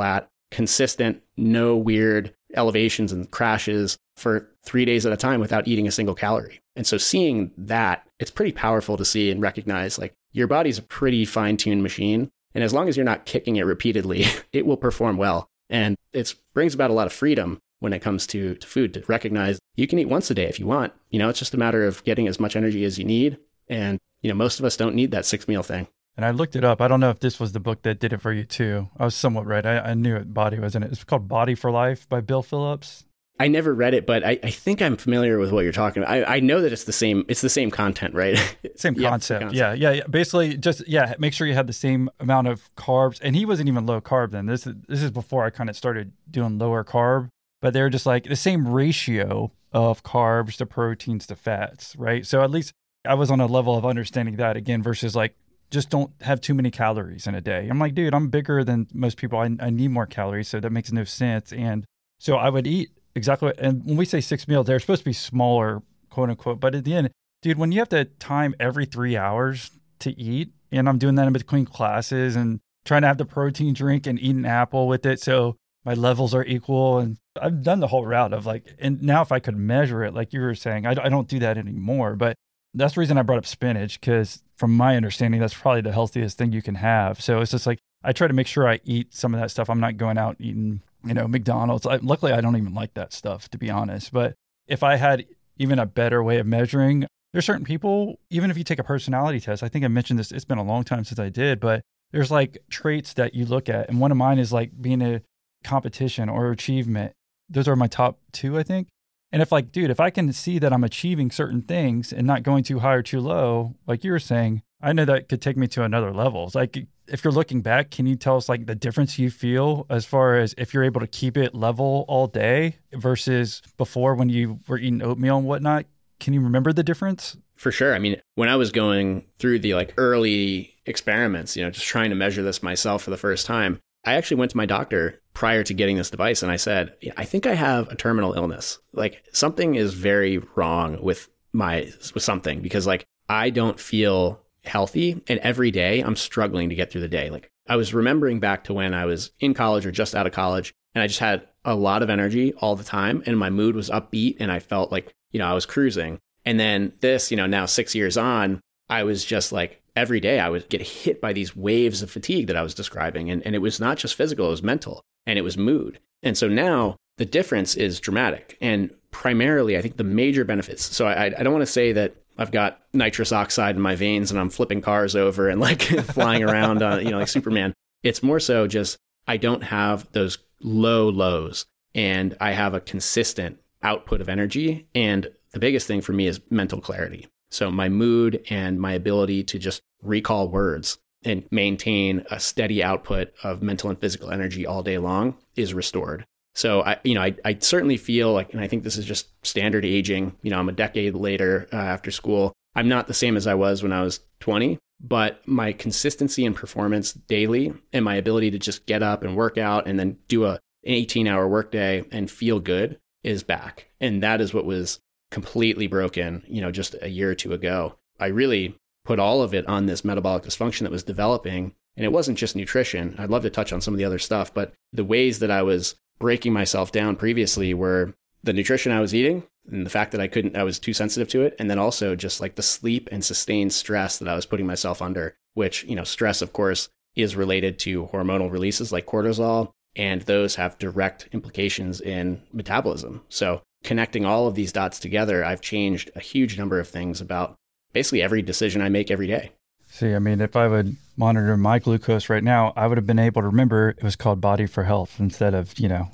consistent, no weird elevations and crashes for 3 days at a time without eating a single calorie. And so seeing that, it's pretty powerful to see and recognize like your body's a pretty fine-tuned machine. And as long as you're not kicking it repeatedly, it will perform well. And it brings about a lot of freedom when it comes to food, to recognize you can eat once a day if you want. It's just a matter of getting as much energy as you need. And, most of us don't need that 6-meal thing. And I looked it up. I don't know if this was the book that did it for you too. I was somewhat right. I knew it. Body was in it. It's called Body for Life by Bill Phillips. I never read it, but I think I'm familiar with what you're talking about. I know that it's the same content, right? Same concept. Yeah. Basically make sure you have the same amount of carbs. And he wasn't even low carb then. This is before I kind of started doing lower carb, but they're just like the same ratio of carbs to proteins to fats, right? So at least I was on a level of understanding that again versus like, just don't have too many calories in a day. I'm like, dude, I'm bigger than most people. I need more calories. So that makes no sense. And so I would eat exactly what, and when we say 6 meals, they're supposed to be smaller, quote unquote. But at the end, dude, when you have to time every 3 hours to eat, and I'm doing that in between classes and trying to have the protein drink and eat an apple with it. So my levels are equal. And I've done the whole route of like, and now if I could measure it, like you were saying, I don't do that anymore. But that's the reason I brought up spinach, because from my understanding, that's probably the healthiest thing you can have. So it's just like, I try to make sure I eat some of that stuff. I'm not going out eating, McDonald's. Luckily, I don't even like that stuff, to be honest. But if I had even a better way of measuring, there's certain people, even if you take a personality test, I think I mentioned this, it's been a long time since I did, but there's like traits that you look at. And one of mine is like being a competition or achievement. Those are my top 2, I think. And if like, dude, if I can see that I'm achieving certain things and not going too high or too low, like you were saying, I know that could take me to another level. It's like, if you're looking back, can you tell us like the difference you feel as far as if you're able to keep it level all day versus before when you were eating oatmeal and whatnot? Can you remember the difference? For sure. I mean, when I was going through the like early experiments, just trying to measure this myself for the first time, I actually went to my doctor prior to getting this device and I said, I think I have a terminal illness. Like something is very wrong with something, because like I don't feel healthy, and every day I'm struggling to get through the day. Like I was remembering back to when I was in college or just out of college, and I just had a lot of energy all the time and my mood was upbeat and I felt like, I was cruising. And then this, now 6 years on, I was just like, every day I would get hit by these waves of fatigue that I was describing. And it was not just physical, it was mental and it was mood. And so now the difference is dramatic. And primarily, I think the major benefits. So I don't want to say that I've got nitrous oxide in my veins and I'm flipping cars over and like flying around, like Superman. It's more so just I don't have those low lows and I have a consistent output of energy. And the biggest thing for me is mental clarity. So my mood and my ability to just recall words and maintain a steady output of mental and physical energy all day long is restored. So I certainly feel like, and I think this is just standard aging, I'm a decade later after school. I'm not the same as I was when I was 20, but my consistency and performance daily and my ability to just get up and work out and then do an 18-hour workday and feel good is back. And that is what was completely broken, just a year or two ago. I really put all of it on this metabolic dysfunction that was developing. And it wasn't just nutrition. I'd love to touch on some of the other stuff, but the ways that I was breaking myself down previously were the nutrition I was eating and the fact that I was too sensitive to it. And then also just like the sleep and sustained stress that I was putting myself under, which, stress, of course, is related to hormonal releases like cortisol. And those have direct implications in metabolism. So connecting all of these dots together, I've changed a huge number of things about basically every decision I make every day. See, I mean, if I would monitor my glucose right now, I would have been able to remember it was called Body for Health instead of,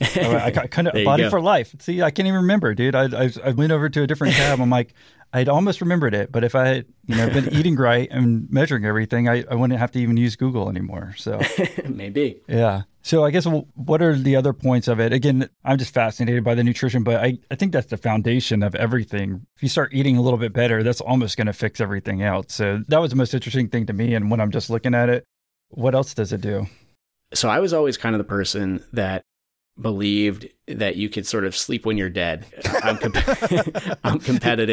I kind of Body for Life. See, I can't even remember, dude. I went over to a different tab. I'm like, I'd almost remembered it, but if I had, been eating right and measuring everything, I wouldn't have to even use Google anymore. So maybe. Yeah. So I guess what are the other points of it? Again, I'm just fascinated by the nutrition, but I think that's the foundation of everything. If you start eating a little bit better, that's almost going to fix everything else. So that was the most interesting thing to me. And when I'm just looking at it, what else does it do? So I was always kind of the person that believed that you could sort of sleep when you're dead. I'm competitive.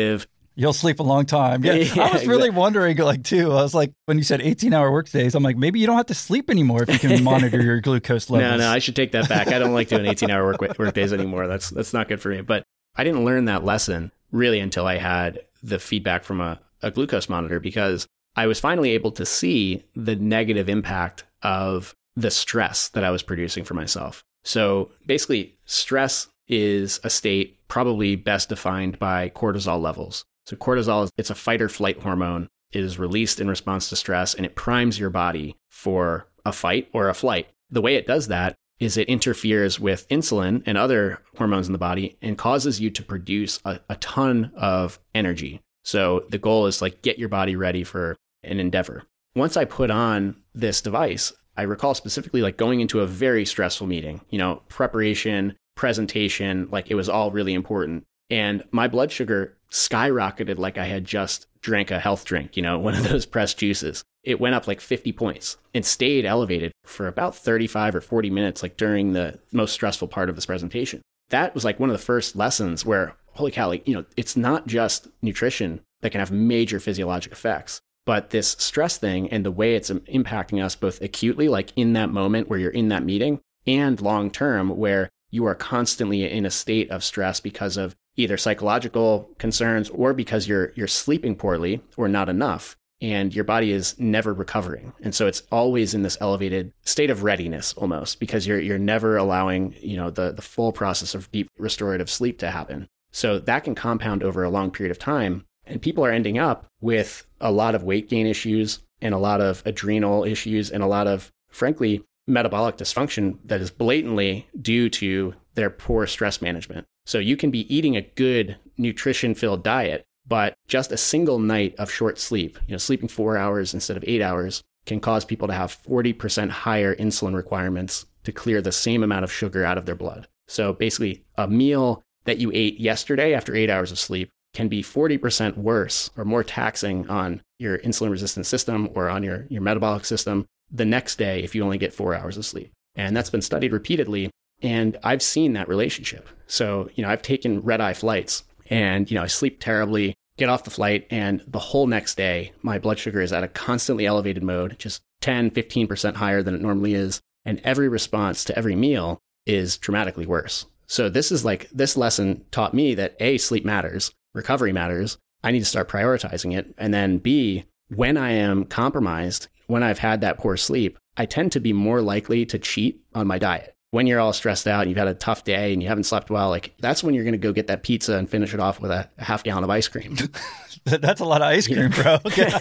You'll sleep a long time. Yeah, Yeah, I was really wondering, like, too. I was like, when you said 18-hour work days, I'm like, maybe you don't have to sleep anymore if you can monitor your glucose levels. No, I should take that back. I don't like doing 18-hour work days anymore. That's not good for me. But I didn't learn that lesson really until I had the feedback from a glucose monitor, because I was finally able to see the negative impact of the stress that I was producing for myself. So basically, stress is a state probably best defined by cortisol levels. So cortisol, it's a fight or flight hormone. It is released in response to stress, and it primes your body for a fight or a flight. The way it does that is it interferes with insulin and other hormones in the body and causes you to produce a ton of energy. So the goal is like get your body ready for an endeavor. Once I put on this device, I recall specifically like going into a very stressful meeting, preparation, presentation, like it was all really important. And my blood sugar skyrocketed like I had just drank a health drink, one of those pressed juices. It went up like 50 points and stayed elevated for about 35 or 40 minutes, like during the most stressful part of this presentation. That was like one of the first lessons where, holy cow, like, it's not just nutrition that can have major physiologic effects, but this stress thing and the way it's impacting us both acutely, like in that moment where you're in that meeting, and long term where you are constantly in a state of stress because of either psychological concerns or because you're sleeping poorly or not enough, and your body is never recovering. And so it's always in this elevated state of readiness almost, because you're never allowing, the full process of deep restorative sleep to happen. So that can compound over a long period of time. And people are ending up with a lot of weight gain issues and a lot of adrenal issues and a lot of, frankly, metabolic dysfunction that is blatantly due to their poor stress management. So you can be eating a good nutrition-filled diet, but just a single night of short sleep, sleeping 4 hours instead of 8 hours, can cause people to have 40% higher insulin requirements to clear the same amount of sugar out of their blood. So basically, a meal that you ate yesterday after 8 hours of sleep can be 40% worse or more taxing on your insulin-resistant system or on your metabolic system the next day if you only get 4 hours of sleep. And that's been studied repeatedly. And I've seen that relationship. So, I've taken red-eye flights and, I sleep terribly, get off the flight, and the whole next day, my blood sugar is at a constantly elevated mode, just 10, 15% higher than it normally is. And every response to every meal is dramatically worse. So this lesson taught me that A, sleep matters, recovery matters. I need to start prioritizing it. And then B, when I am compromised, when I've had that poor sleep, I tend to be more likely to cheat on my diet. When you're all stressed out and you've had a tough day and you haven't slept well, like that's when you're going to go get that pizza and finish it off with a half gallon of ice cream. That's a lot of ice cream, bro.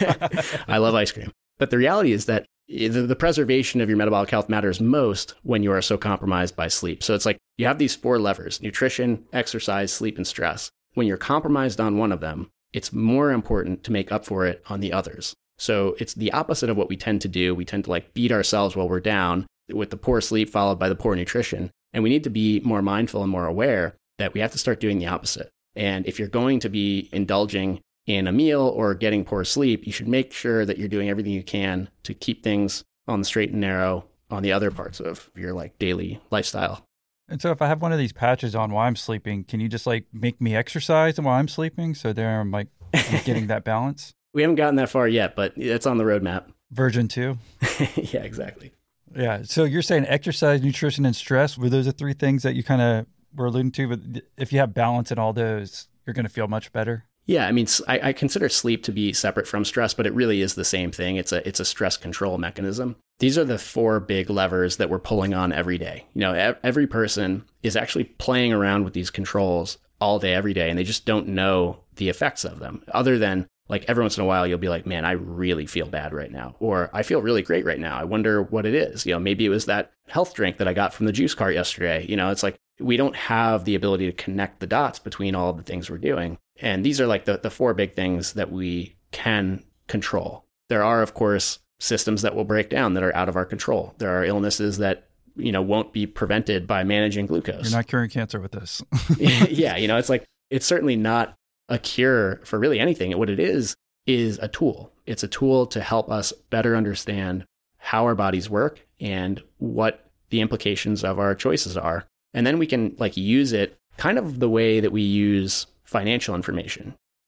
I love ice cream. But the reality is that the preservation of your metabolic health matters most when you are so compromised by sleep. So it's like you have these 4 levers: nutrition, exercise, sleep, and stress. When you're compromised on one of them, it's more important to make up for it on the others. So it's the opposite of what we tend to do. We tend to like beat ourselves while we're down with the poor sleep followed by the poor nutrition. And we need to be more mindful and more aware that we have to start doing the opposite. And if you're going to be indulging in a meal or getting poor sleep, you should make sure that you're doing everything you can to keep things on the straight and narrow on the other parts of your like daily lifestyle. And so if I have one of these patches on while I'm sleeping, can you just like make me exercise while I'm sleeping? So there I'm like getting that balance. We haven't gotten that far yet, but it's on the roadmap. Version 2. Yeah, exactly. Yeah. So you're saying exercise, nutrition, and stress, were those the 3 things that you kind of were alluding to? But if you have balance in all those, you're going to feel much better? Yeah. I mean, I consider sleep to be separate from stress, but it really is the same thing. It's a stress control mechanism. These are the 4 big levers that we're pulling on every day. Every person is actually playing around with these controls all day, every day, and they just don't know the effects of them other than like every once in a while, you'll be like, man, I really feel bad right now. Or I feel really great right now. I wonder what it is. Maybe it was that health drink that I got from the juice cart yesterday. It's like we don't have the ability to connect the dots between all of the things we're doing. And these are like the 4 big things that we can control. There are, of course, systems that will break down that are out of our control. There are illnesses that, won't be prevented by managing glucose. You're not curing cancer with this. Yeah. It's like, it's certainly not a cure for really anything. What it is a tool. It's a tool to help us better understand how our bodies work and what the implications of our choices are. And then we can like use it kind of the way that we use financial information.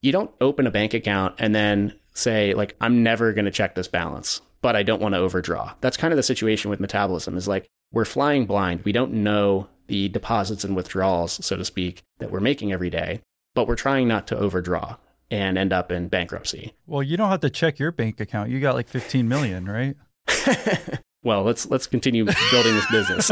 you don't open a bank account and then say, like, I'm never going to check this balance, but I don't want to overdraw. That's kind of the situation with metabolism, is like we're flying blind. We don't know the deposits and withdrawals, so to speak, that we're making every day, but we're trying not to overdraw and end up in bankruptcy. Well, you don't have to check your bank account. You got like 15 million, right? Well, let's continue building this business.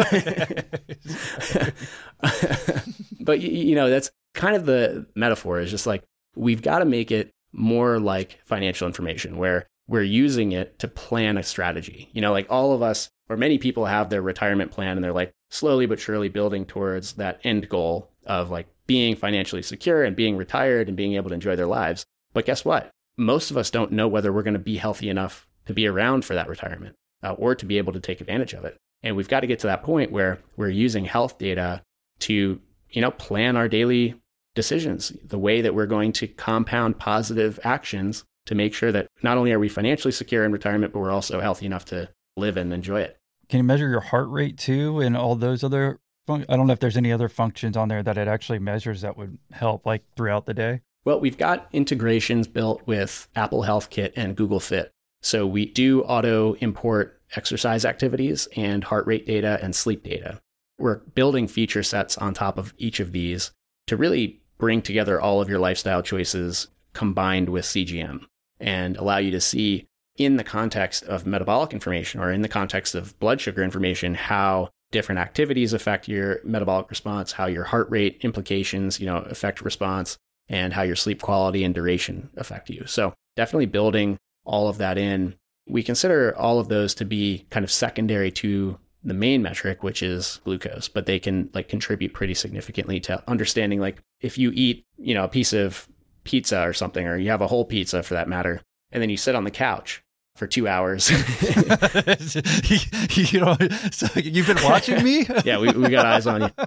But, you know, that's kind of the metaphor, is just like, we've got to make it more like financial information, where we're using it to plan a strategy. You know, like all of us, or many people, have their retirement plan and they're like slowly but surely building towards that end goal of like being financially secure and being retired and being able to enjoy their lives. But guess what? Most of us don't know whether we're going to be healthy enough to be around for that retirement or to be able to take advantage of it. And we've got to get to that point where we're using health data to, you know, plan our daily decisions, the way that we're going to compound positive actions to make sure that not only are we financially secure in retirement, but we're also healthy enough to live and enjoy it. Can you measure your heart rate too and all those other I don't know if there's any other functions on there that it actually measures that would help like throughout the day? Well, we've got integrations built with Apple Health Kit and Google Fit. So we do auto import exercise activities and heart rate data and sleep data. We're building feature sets on top of each of these to really bring together all of your lifestyle choices combined with CGM and allow you to see, in the context of metabolic information or in the context of blood sugar information, how different activities affect your metabolic response, how your heart rate implications, affect response, and how your sleep quality and duration affect you. So definitely building all of that in. We consider all of those to be kind of secondary to the main metric, which is glucose, but they can contribute pretty significantly to understanding, if you eat, a piece of pizza or something, or you have a whole pizza for that matter, and then you sit on the couch for 2 hours. So you've been watching me? Yeah, we got eyes on you.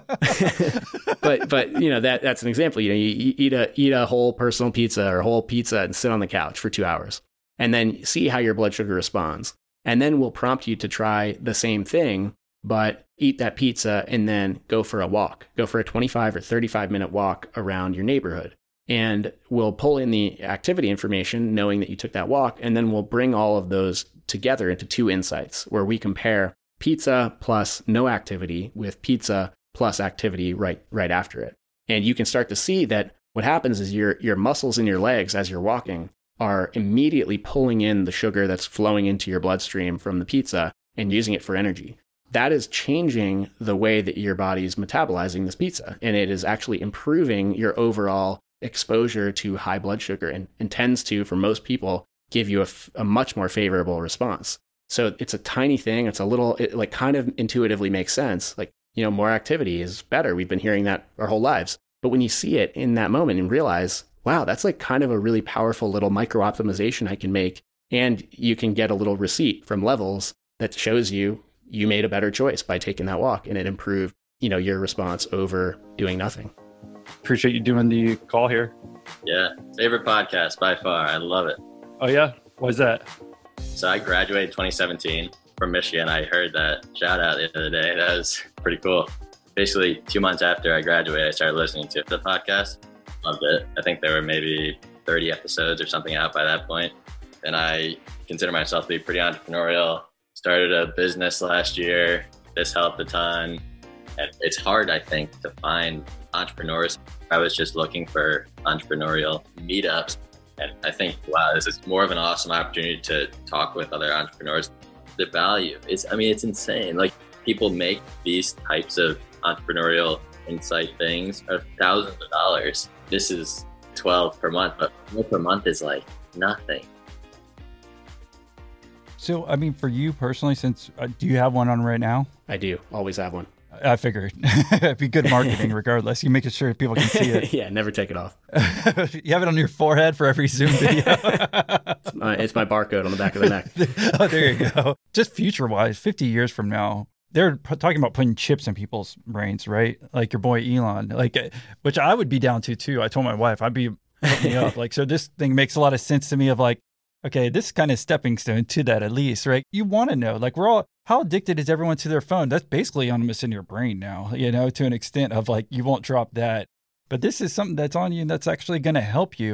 but that's an example. You eat a whole personal pizza or a whole pizza and sit on the couch for 2 hours, and then see how your blood sugar responds. And then we'll prompt you to try the same thing, but eat that pizza and then go for a walk. Go for a 25 or 35-minute walk around your neighborhood. And we'll pull in the activity information knowing that you took that walk, and then we'll bring all of those together into 2 insights where we compare pizza plus no activity with pizza plus activity right after it. And you can start to see that what happens is your muscles in your legs as you're walking are immediately pulling in the sugar that's flowing into your bloodstream from the pizza and using it for energy. That is changing the way that your body's metabolizing this pizza, and it is actually improving your overall exposure to high blood sugar and tends to, for most people, give you a much more favorable response. So it's a tiny thing. It's it kind of intuitively makes sense. More activity is better. We've been hearing that our whole lives. But when you see it in that moment and realize, wow, that's kind of a really powerful little micro optimization I can make. And you can get a little receipt from Levels that shows you made a better choice by taking that walk, and it improved, your response over doing nothing. Appreciate you doing the call here. Yeah. Favorite podcast by far. I love it. Oh, yeah? Why's that? So I graduated 2017 from Michigan. I heard that shout out the other day. That was pretty cool. Basically, 2 months after I graduated, I started listening to the podcast. Loved it. I think there were maybe 30 episodes or something out by that point. And I consider myself to be pretty entrepreneurial. Started a business last year. This helped a ton. And it's hard, I think, to find entrepreneurs. I was just looking for entrepreneurial meetups. And I think, wow, this is more of an awesome opportunity to talk with other entrepreneurs. The value is, it's insane. People make these types of entrepreneurial insight things of thousands of dollars. This is $12 per month, but $12 per month is nothing. So, for you personally, since do you have one on right now? I do. Always have one. I figured it'd be good marketing regardless. You make sure people can see it. Yeah, never take it off. You have it on your forehead for every Zoom video. It's my barcode on the back of the neck. Oh, there you go. Just future-wise, 50 years from now, they're talking about putting chips in people's brains, right? Like your boy Elon, which I would be down to too. I told my wife I'd be hooking me up. So this thing makes a lot of sense to me of okay, this kind of stepping stone to that at least, right? You want to know, how addicted is everyone to their phone? That's basically almost in your brain now, to an extent of you won't drop that. But this is something that's on you and that's actually going to help you.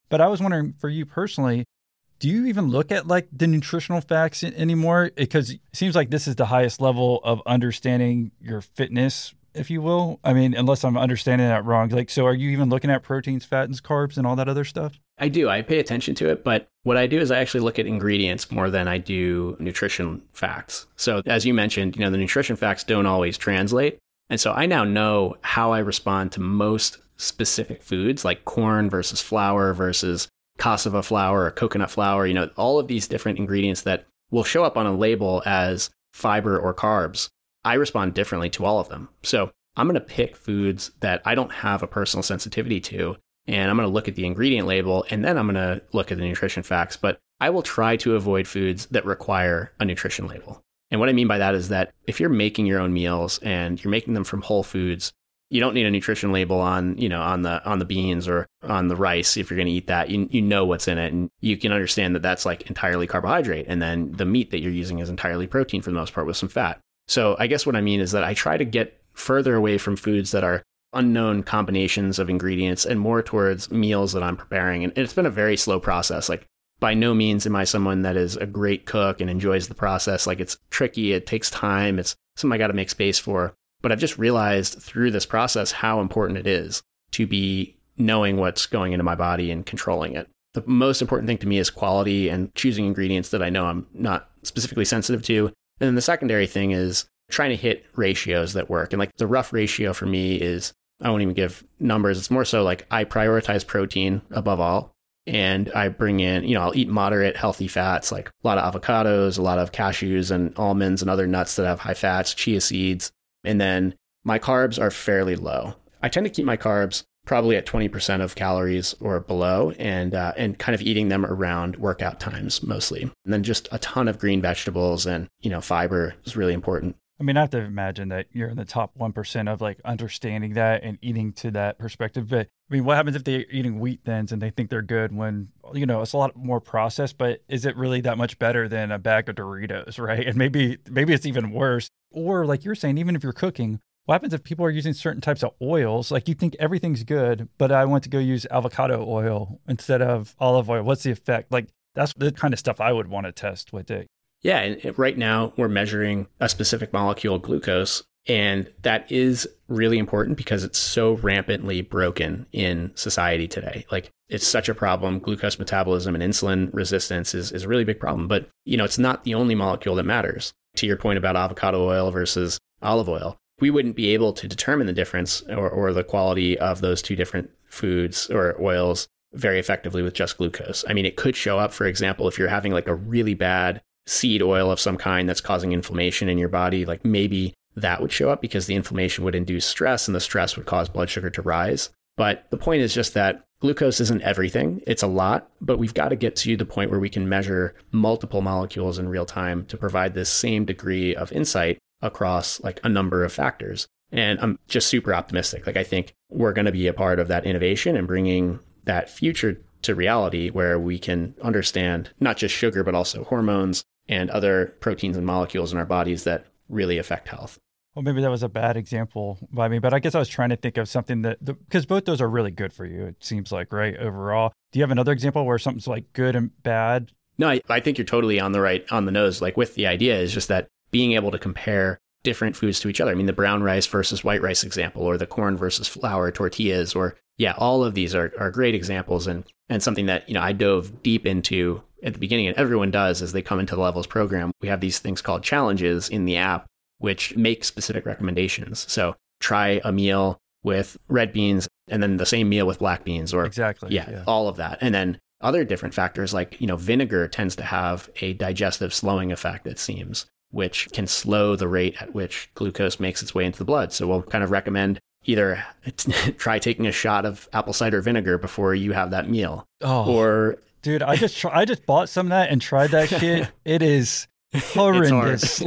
But I was wondering for you personally, do you even look at like the nutritional facts anymore? Because it seems like this is the highest level of understanding your fitness, if you will. I mean, unless I'm understanding that wrong. Like, so are you even looking at proteins, fats, carbs, and all that other stuff? I do. I pay attention to it, but what I do is I actually look at ingredients more than I do nutrition facts. So as you mentioned, the nutrition facts don't always translate. And so I now know how I respond to most specific foods like corn versus flour versus cassava flour or coconut flour, all of these different ingredients that will show up on a label as fiber or carbs. I respond differently to all of them. So I'm going to pick foods that I don't have a personal sensitivity to, and I'm going to look at the ingredient label, and then I'm going to look at the nutrition facts. But I will try to avoid foods that require a nutrition label. And what I mean by that is that if you're making your own meals and you're making them from whole foods, you don't need a nutrition label on the beans or on the rice. If you're going to eat that, you know what's in it, and you can understand that that's like entirely carbohydrate. And then the meat that you're using is entirely protein for the most part with some fat. So I guess what I mean is that I try to get further away from foods that are unknown combinations of ingredients and more towards meals that I'm preparing. And it's been a very slow process. Like, by no means am I someone that is a great cook and enjoys the process. Like, it's tricky. It takes time. It's something I got to make space for. But I've just realized through this process how important it is to be knowing what's going into my body and controlling it. The most important thing to me is quality and choosing ingredients that I know I'm not specifically sensitive to. And then the secondary thing is trying to hit ratios that work. And like the rough ratio for me is, I won't even give numbers. It's more so like I prioritize protein above all. And I bring in, I'll eat moderate, healthy fats, like a lot of avocados, a lot of cashews and almonds and other nuts that have high fats, chia seeds. And then my carbs are fairly low. I tend to keep my carbs probably at 20% of calories or below, and kind of eating them around workout times mostly. And then just a ton of green vegetables and, fiber is really important. I mean, I have to imagine that you're in the top 1% of like understanding that and eating to that perspective. But I mean, what happens if they're eating wheat thins and they think they're good when, it's a lot more processed, but is it really that much better than a bag of Doritos, right? And maybe it's even worse. Or like you're saying, even if you're cooking, what happens if people are using certain types of oils? Like you think everything's good, but I want to go use avocado oil instead of olive oil. What's the effect? Like that's the kind of stuff I would want to test with it. Yeah, and right now we're measuring a specific molecule, glucose, and that is really important because it's so rampantly broken in society today. Like it's such a problem. Glucose metabolism and insulin resistance is a really big problem, but it's not the only molecule that matters. To your point about avocado oil versus olive oil, we wouldn't be able to determine the difference or the quality of those two different foods or oils very effectively with just glucose. I mean, it could show up, for example, if you're having like a really bad seed oil of some kind that's causing inflammation in your body, like maybe that would show up because the inflammation would induce stress and the stress would cause blood sugar to rise. But the point is just that glucose isn't everything. It's a lot, but we've got to get to the point where we can measure multiple molecules in real time to provide this same degree of insight across like a number of factors. And I'm just super optimistic. Like I think we're going to be a part of that innovation and bringing that future to reality where we can understand not just sugar, but also hormones and other proteins and molecules in our bodies that really affect health. Well, maybe that was a bad example by me, but I guess I was trying to think of something because both those are really good for you, it seems like, right? Overall. Do you have another example where something's like good and bad? No, I think you're totally on the nose. Like with the idea is just that being able to compare different foods to each other. I mean, the brown rice versus white rice example, or the corn versus flour tortillas, or all of these are great examples and something that, I dove deep into at the beginning, and everyone does as they come into the Levels program. We have these things called challenges in the app, which make specific recommendations. So try a meal with red beans and then the same meal with black beans, or exactly. Yeah, all of that. And then other different factors like, vinegar tends to have a digestive slowing effect, it seems, which can slow the rate at which glucose makes its way into the blood. So we'll kind of recommend either try taking a shot of apple cider vinegar before you have that meal. Oh, or dude, I just bought some of that and tried that shit. It is horrendous.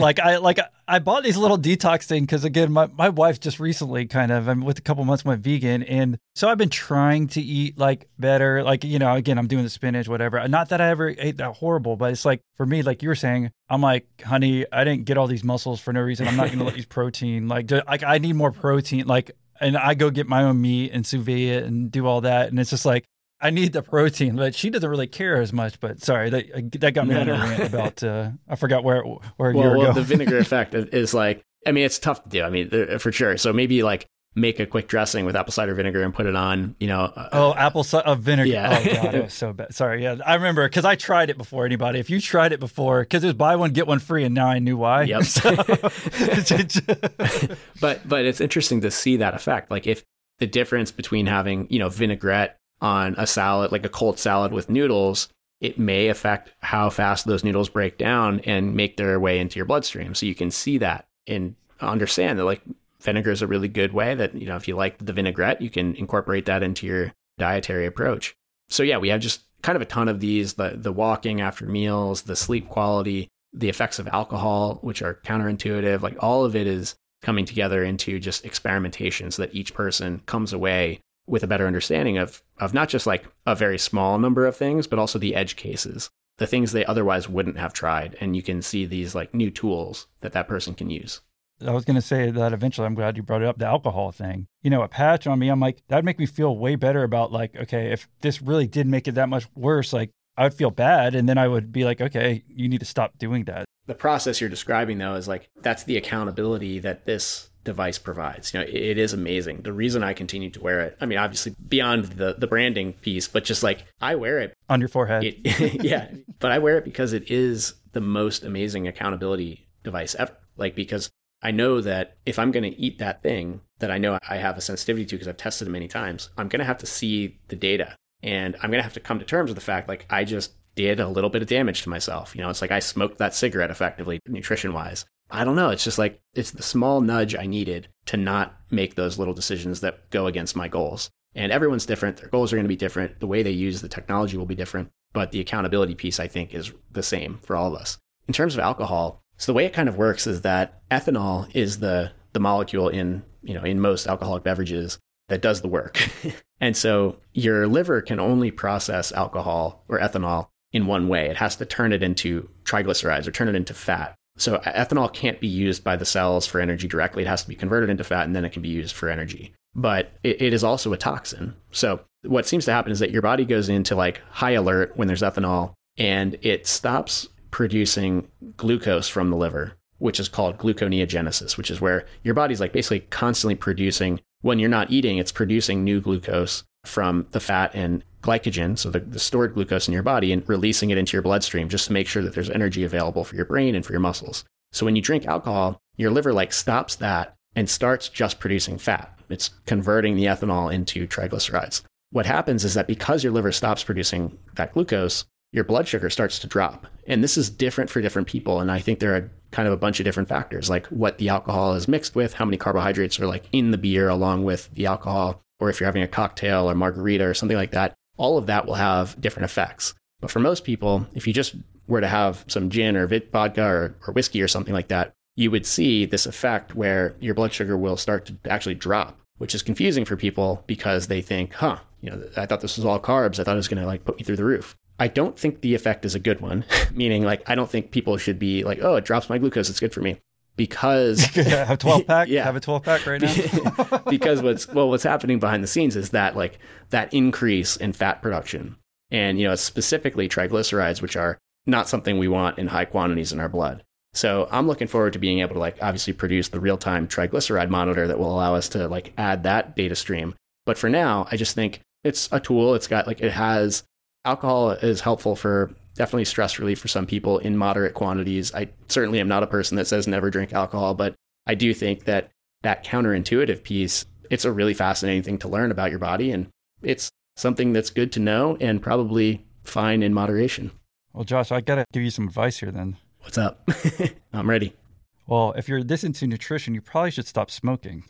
I bought these little detox things because again, my wife just recently I'm with a couple months went vegan, and so I've been trying to eat like better. Like, again, I'm doing the spinach, whatever. Not that I ever ate that horrible, but it's like for me, like you were saying, I'm like, honey, I didn't get all these muscles for no reason. I'm not going to let these protein. Like I need more protein. And I go get my own meat and sous vide it and do all that. And it's just like, I need the protein, but she doesn't really care as much. But sorry, that got me on a rant about, I forgot where you were going. The vinegar effect is like, I mean, it's tough to do. I mean, for sure. So maybe like make a quick dressing with apple cider vinegar and put it on, apple cider vinegar. Yeah. Oh, God, it was so bad. Sorry. Yeah. I remember because I tried it before anybody. If you tried it before, because it was buy one, get one free. And now I knew why. Yep. But it's interesting to see that effect. Like if the difference between having, vinaigrette on a salad, like a cold salad with noodles, it may affect how fast those noodles break down and make their way into your bloodstream. So you can see that and understand that like vinegar is a really good way that, if you like the vinaigrette, you can incorporate that into your dietary approach. So yeah, we have just kind of a ton of these, the walking after meals, the sleep quality, the effects of alcohol, which are counterintuitive, like all of it is coming together into just experimentation so that each person comes away with a better understanding of not just like a very small number of things, but also the edge cases, the things they otherwise wouldn't have tried. And you can see these like new tools that person can use. I was going to say that eventually, I'm glad you brought it up, the alcohol thing. A patch on me, I'm like, that'd make me feel way better about like, okay, if this really did make it that much worse, like I would feel bad. And then I would be like, okay, you need to stop doing that. The process you're describing though is like, that's the accountability that this device provides. It is amazing. The reason I continue to wear it, I mean, obviously beyond the branding piece, but just like I wear it on your forehead. Yeah. But I wear it because it is the most amazing accountability device ever. Like, because I know that if I'm going to eat that thing that I know I have a sensitivity to because I've tested it many times, I'm going to have to see the data and I'm going to have to come to terms with the fact like I just did a little bit of damage to myself. It's like I smoked that cigarette effectively, nutrition wise. I don't know. It's just like, it's the small nudge I needed to not make those little decisions that go against my goals. And everyone's different. Their goals are going to be different. The way they use the technology will be different. But the accountability piece, I think, is the same for all of us. In terms of alcohol, so the way it kind of works is that ethanol is the molecule in most alcoholic beverages that does the work. And so your liver can only process alcohol or ethanol in one way. It has to turn it into triglycerides or turn it into fat. So ethanol can't be used by the cells for energy directly. It has to be converted into fat and then it can be used for energy. But it is also a toxin. So what seems to happen is that your body goes into like high alert when there's ethanol and it stops producing glucose from the liver, which is called gluconeogenesis, which is where your body's like basically constantly producing, when you're not eating, it's producing new glucose from the fat and glycogen, so the stored glucose in your body, and releasing it into your bloodstream just to make sure that there's energy available for your brain and for your muscles. So when you drink alcohol, your liver like stops that and starts just producing fat. It's converting the ethanol into triglycerides. What happens is that because your liver stops producing that glucose, your blood sugar starts to drop. And this is different for different people. And I think there are kind of a bunch of different factors, like what the alcohol is mixed with, how many carbohydrates are like in the beer along with the alcohol, or if you're having a cocktail or margarita or something like that. All of that will have different effects. But for most people, if you just were to have some gin or vodka or whiskey or something like that, you would see this effect where your blood sugar will start to actually drop, which is confusing for people because they think, I thought this was all carbs. I thought it was going to like put me through the roof. I don't think the effect is a good one, meaning like, I don't think people should be like, oh, it drops my glucose, it's good for me. Because have a 12-pack? Yeah. Have a 12-pack right now? Because what's happening behind the scenes is that like that increase in fat production and, specifically triglycerides, which are not something we want in high quantities in our blood. So I'm looking forward to being able to like obviously produce the real-time triglyceride monitor that will allow us to like add that data stream. But for now, I just think it's a tool. It's got like, it has alcohol is helpful for definitely stress relief for some people in moderate quantities. I certainly am not a person that says never drink alcohol, but I do think that counterintuitive piece, it's a really fascinating thing to learn about your body. And it's something that's good to know and probably fine in moderation. Well, Josh, I got to give you some advice here then. What's up? I'm ready. Well, if you're this into nutrition, you probably should stop smoking.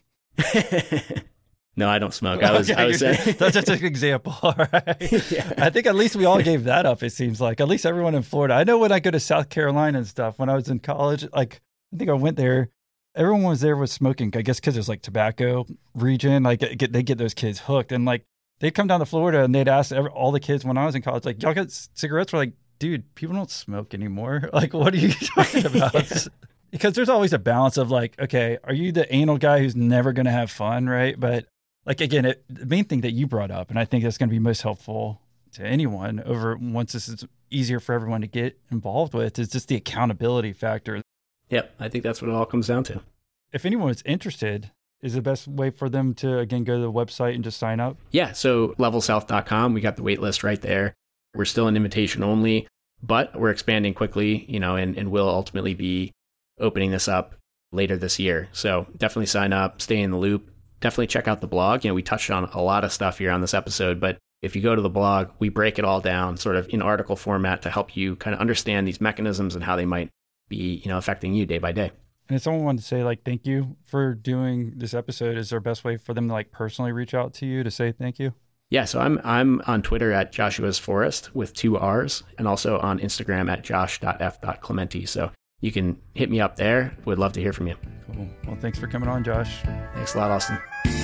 No, I don't smoke. I was saying that's just an example. All right. Yeah. I think at least we all gave that up. It seems like at least everyone in Florida. I know when I go to South Carolina and stuff, when I was in college, like I think I went there, everyone was there with smoking. I guess because it's like tobacco region, like they get those kids hooked. And like they'd come down to Florida and they'd ask all the kids when I was in college, like, y'all got cigarettes? We're like, dude, people don't smoke anymore. Like, what are you talking about? Yeah. Because there's always a balance of like, okay, are you the anal guy who's never going to have fun, right? But like, again, the main thing that you brought up, and I think that's going to be most helpful to anyone over once this is easier for everyone to get involved with is just the accountability factor. Yep. I think that's what it all comes down to. If anyone is interested, is the best way for them to, again, go to the website and just sign up? Yeah. So levelsouth.com, we got the wait list right there. We're still an invitation only, but we're expanding quickly, and will ultimately be opening this up later this year. So definitely sign up, stay in the loop. Definitely check out the blog. We touched on a lot of stuff here on this episode, but if you go to the blog, we break it all down sort of in article format to help you kind of understand these mechanisms and how they might be, affecting you day by day. And if someone wanted to say, like, thank you for doing this episode, is there a best way for them to, like, personally reach out to you to say thank you? Yeah, so I'm on Twitter at Joshua's Forest with 2 R's, and also on Instagram at josh.f.clementi. So you can hit me up there. Would love to hear from you. Cool. Well, thanks for coming on, Josh. Thanks a lot, Austin.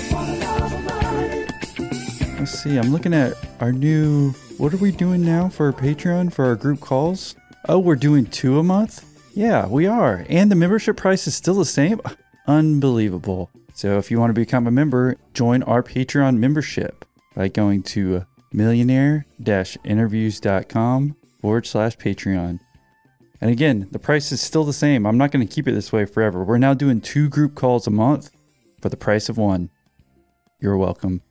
Let's see. I'm looking at our new, what are we doing now for our Patreon for our group calls? Oh, we're doing 2 a month? Yeah, we are. And the membership price is still the same? Unbelievable. So if you want to become a member, join our Patreon membership by going to millionaire-interviews.com/Patreon. And again, the price is still the same. I'm not going to keep it this way forever. We're now doing 2 group calls a month for the price of 1. You're welcome.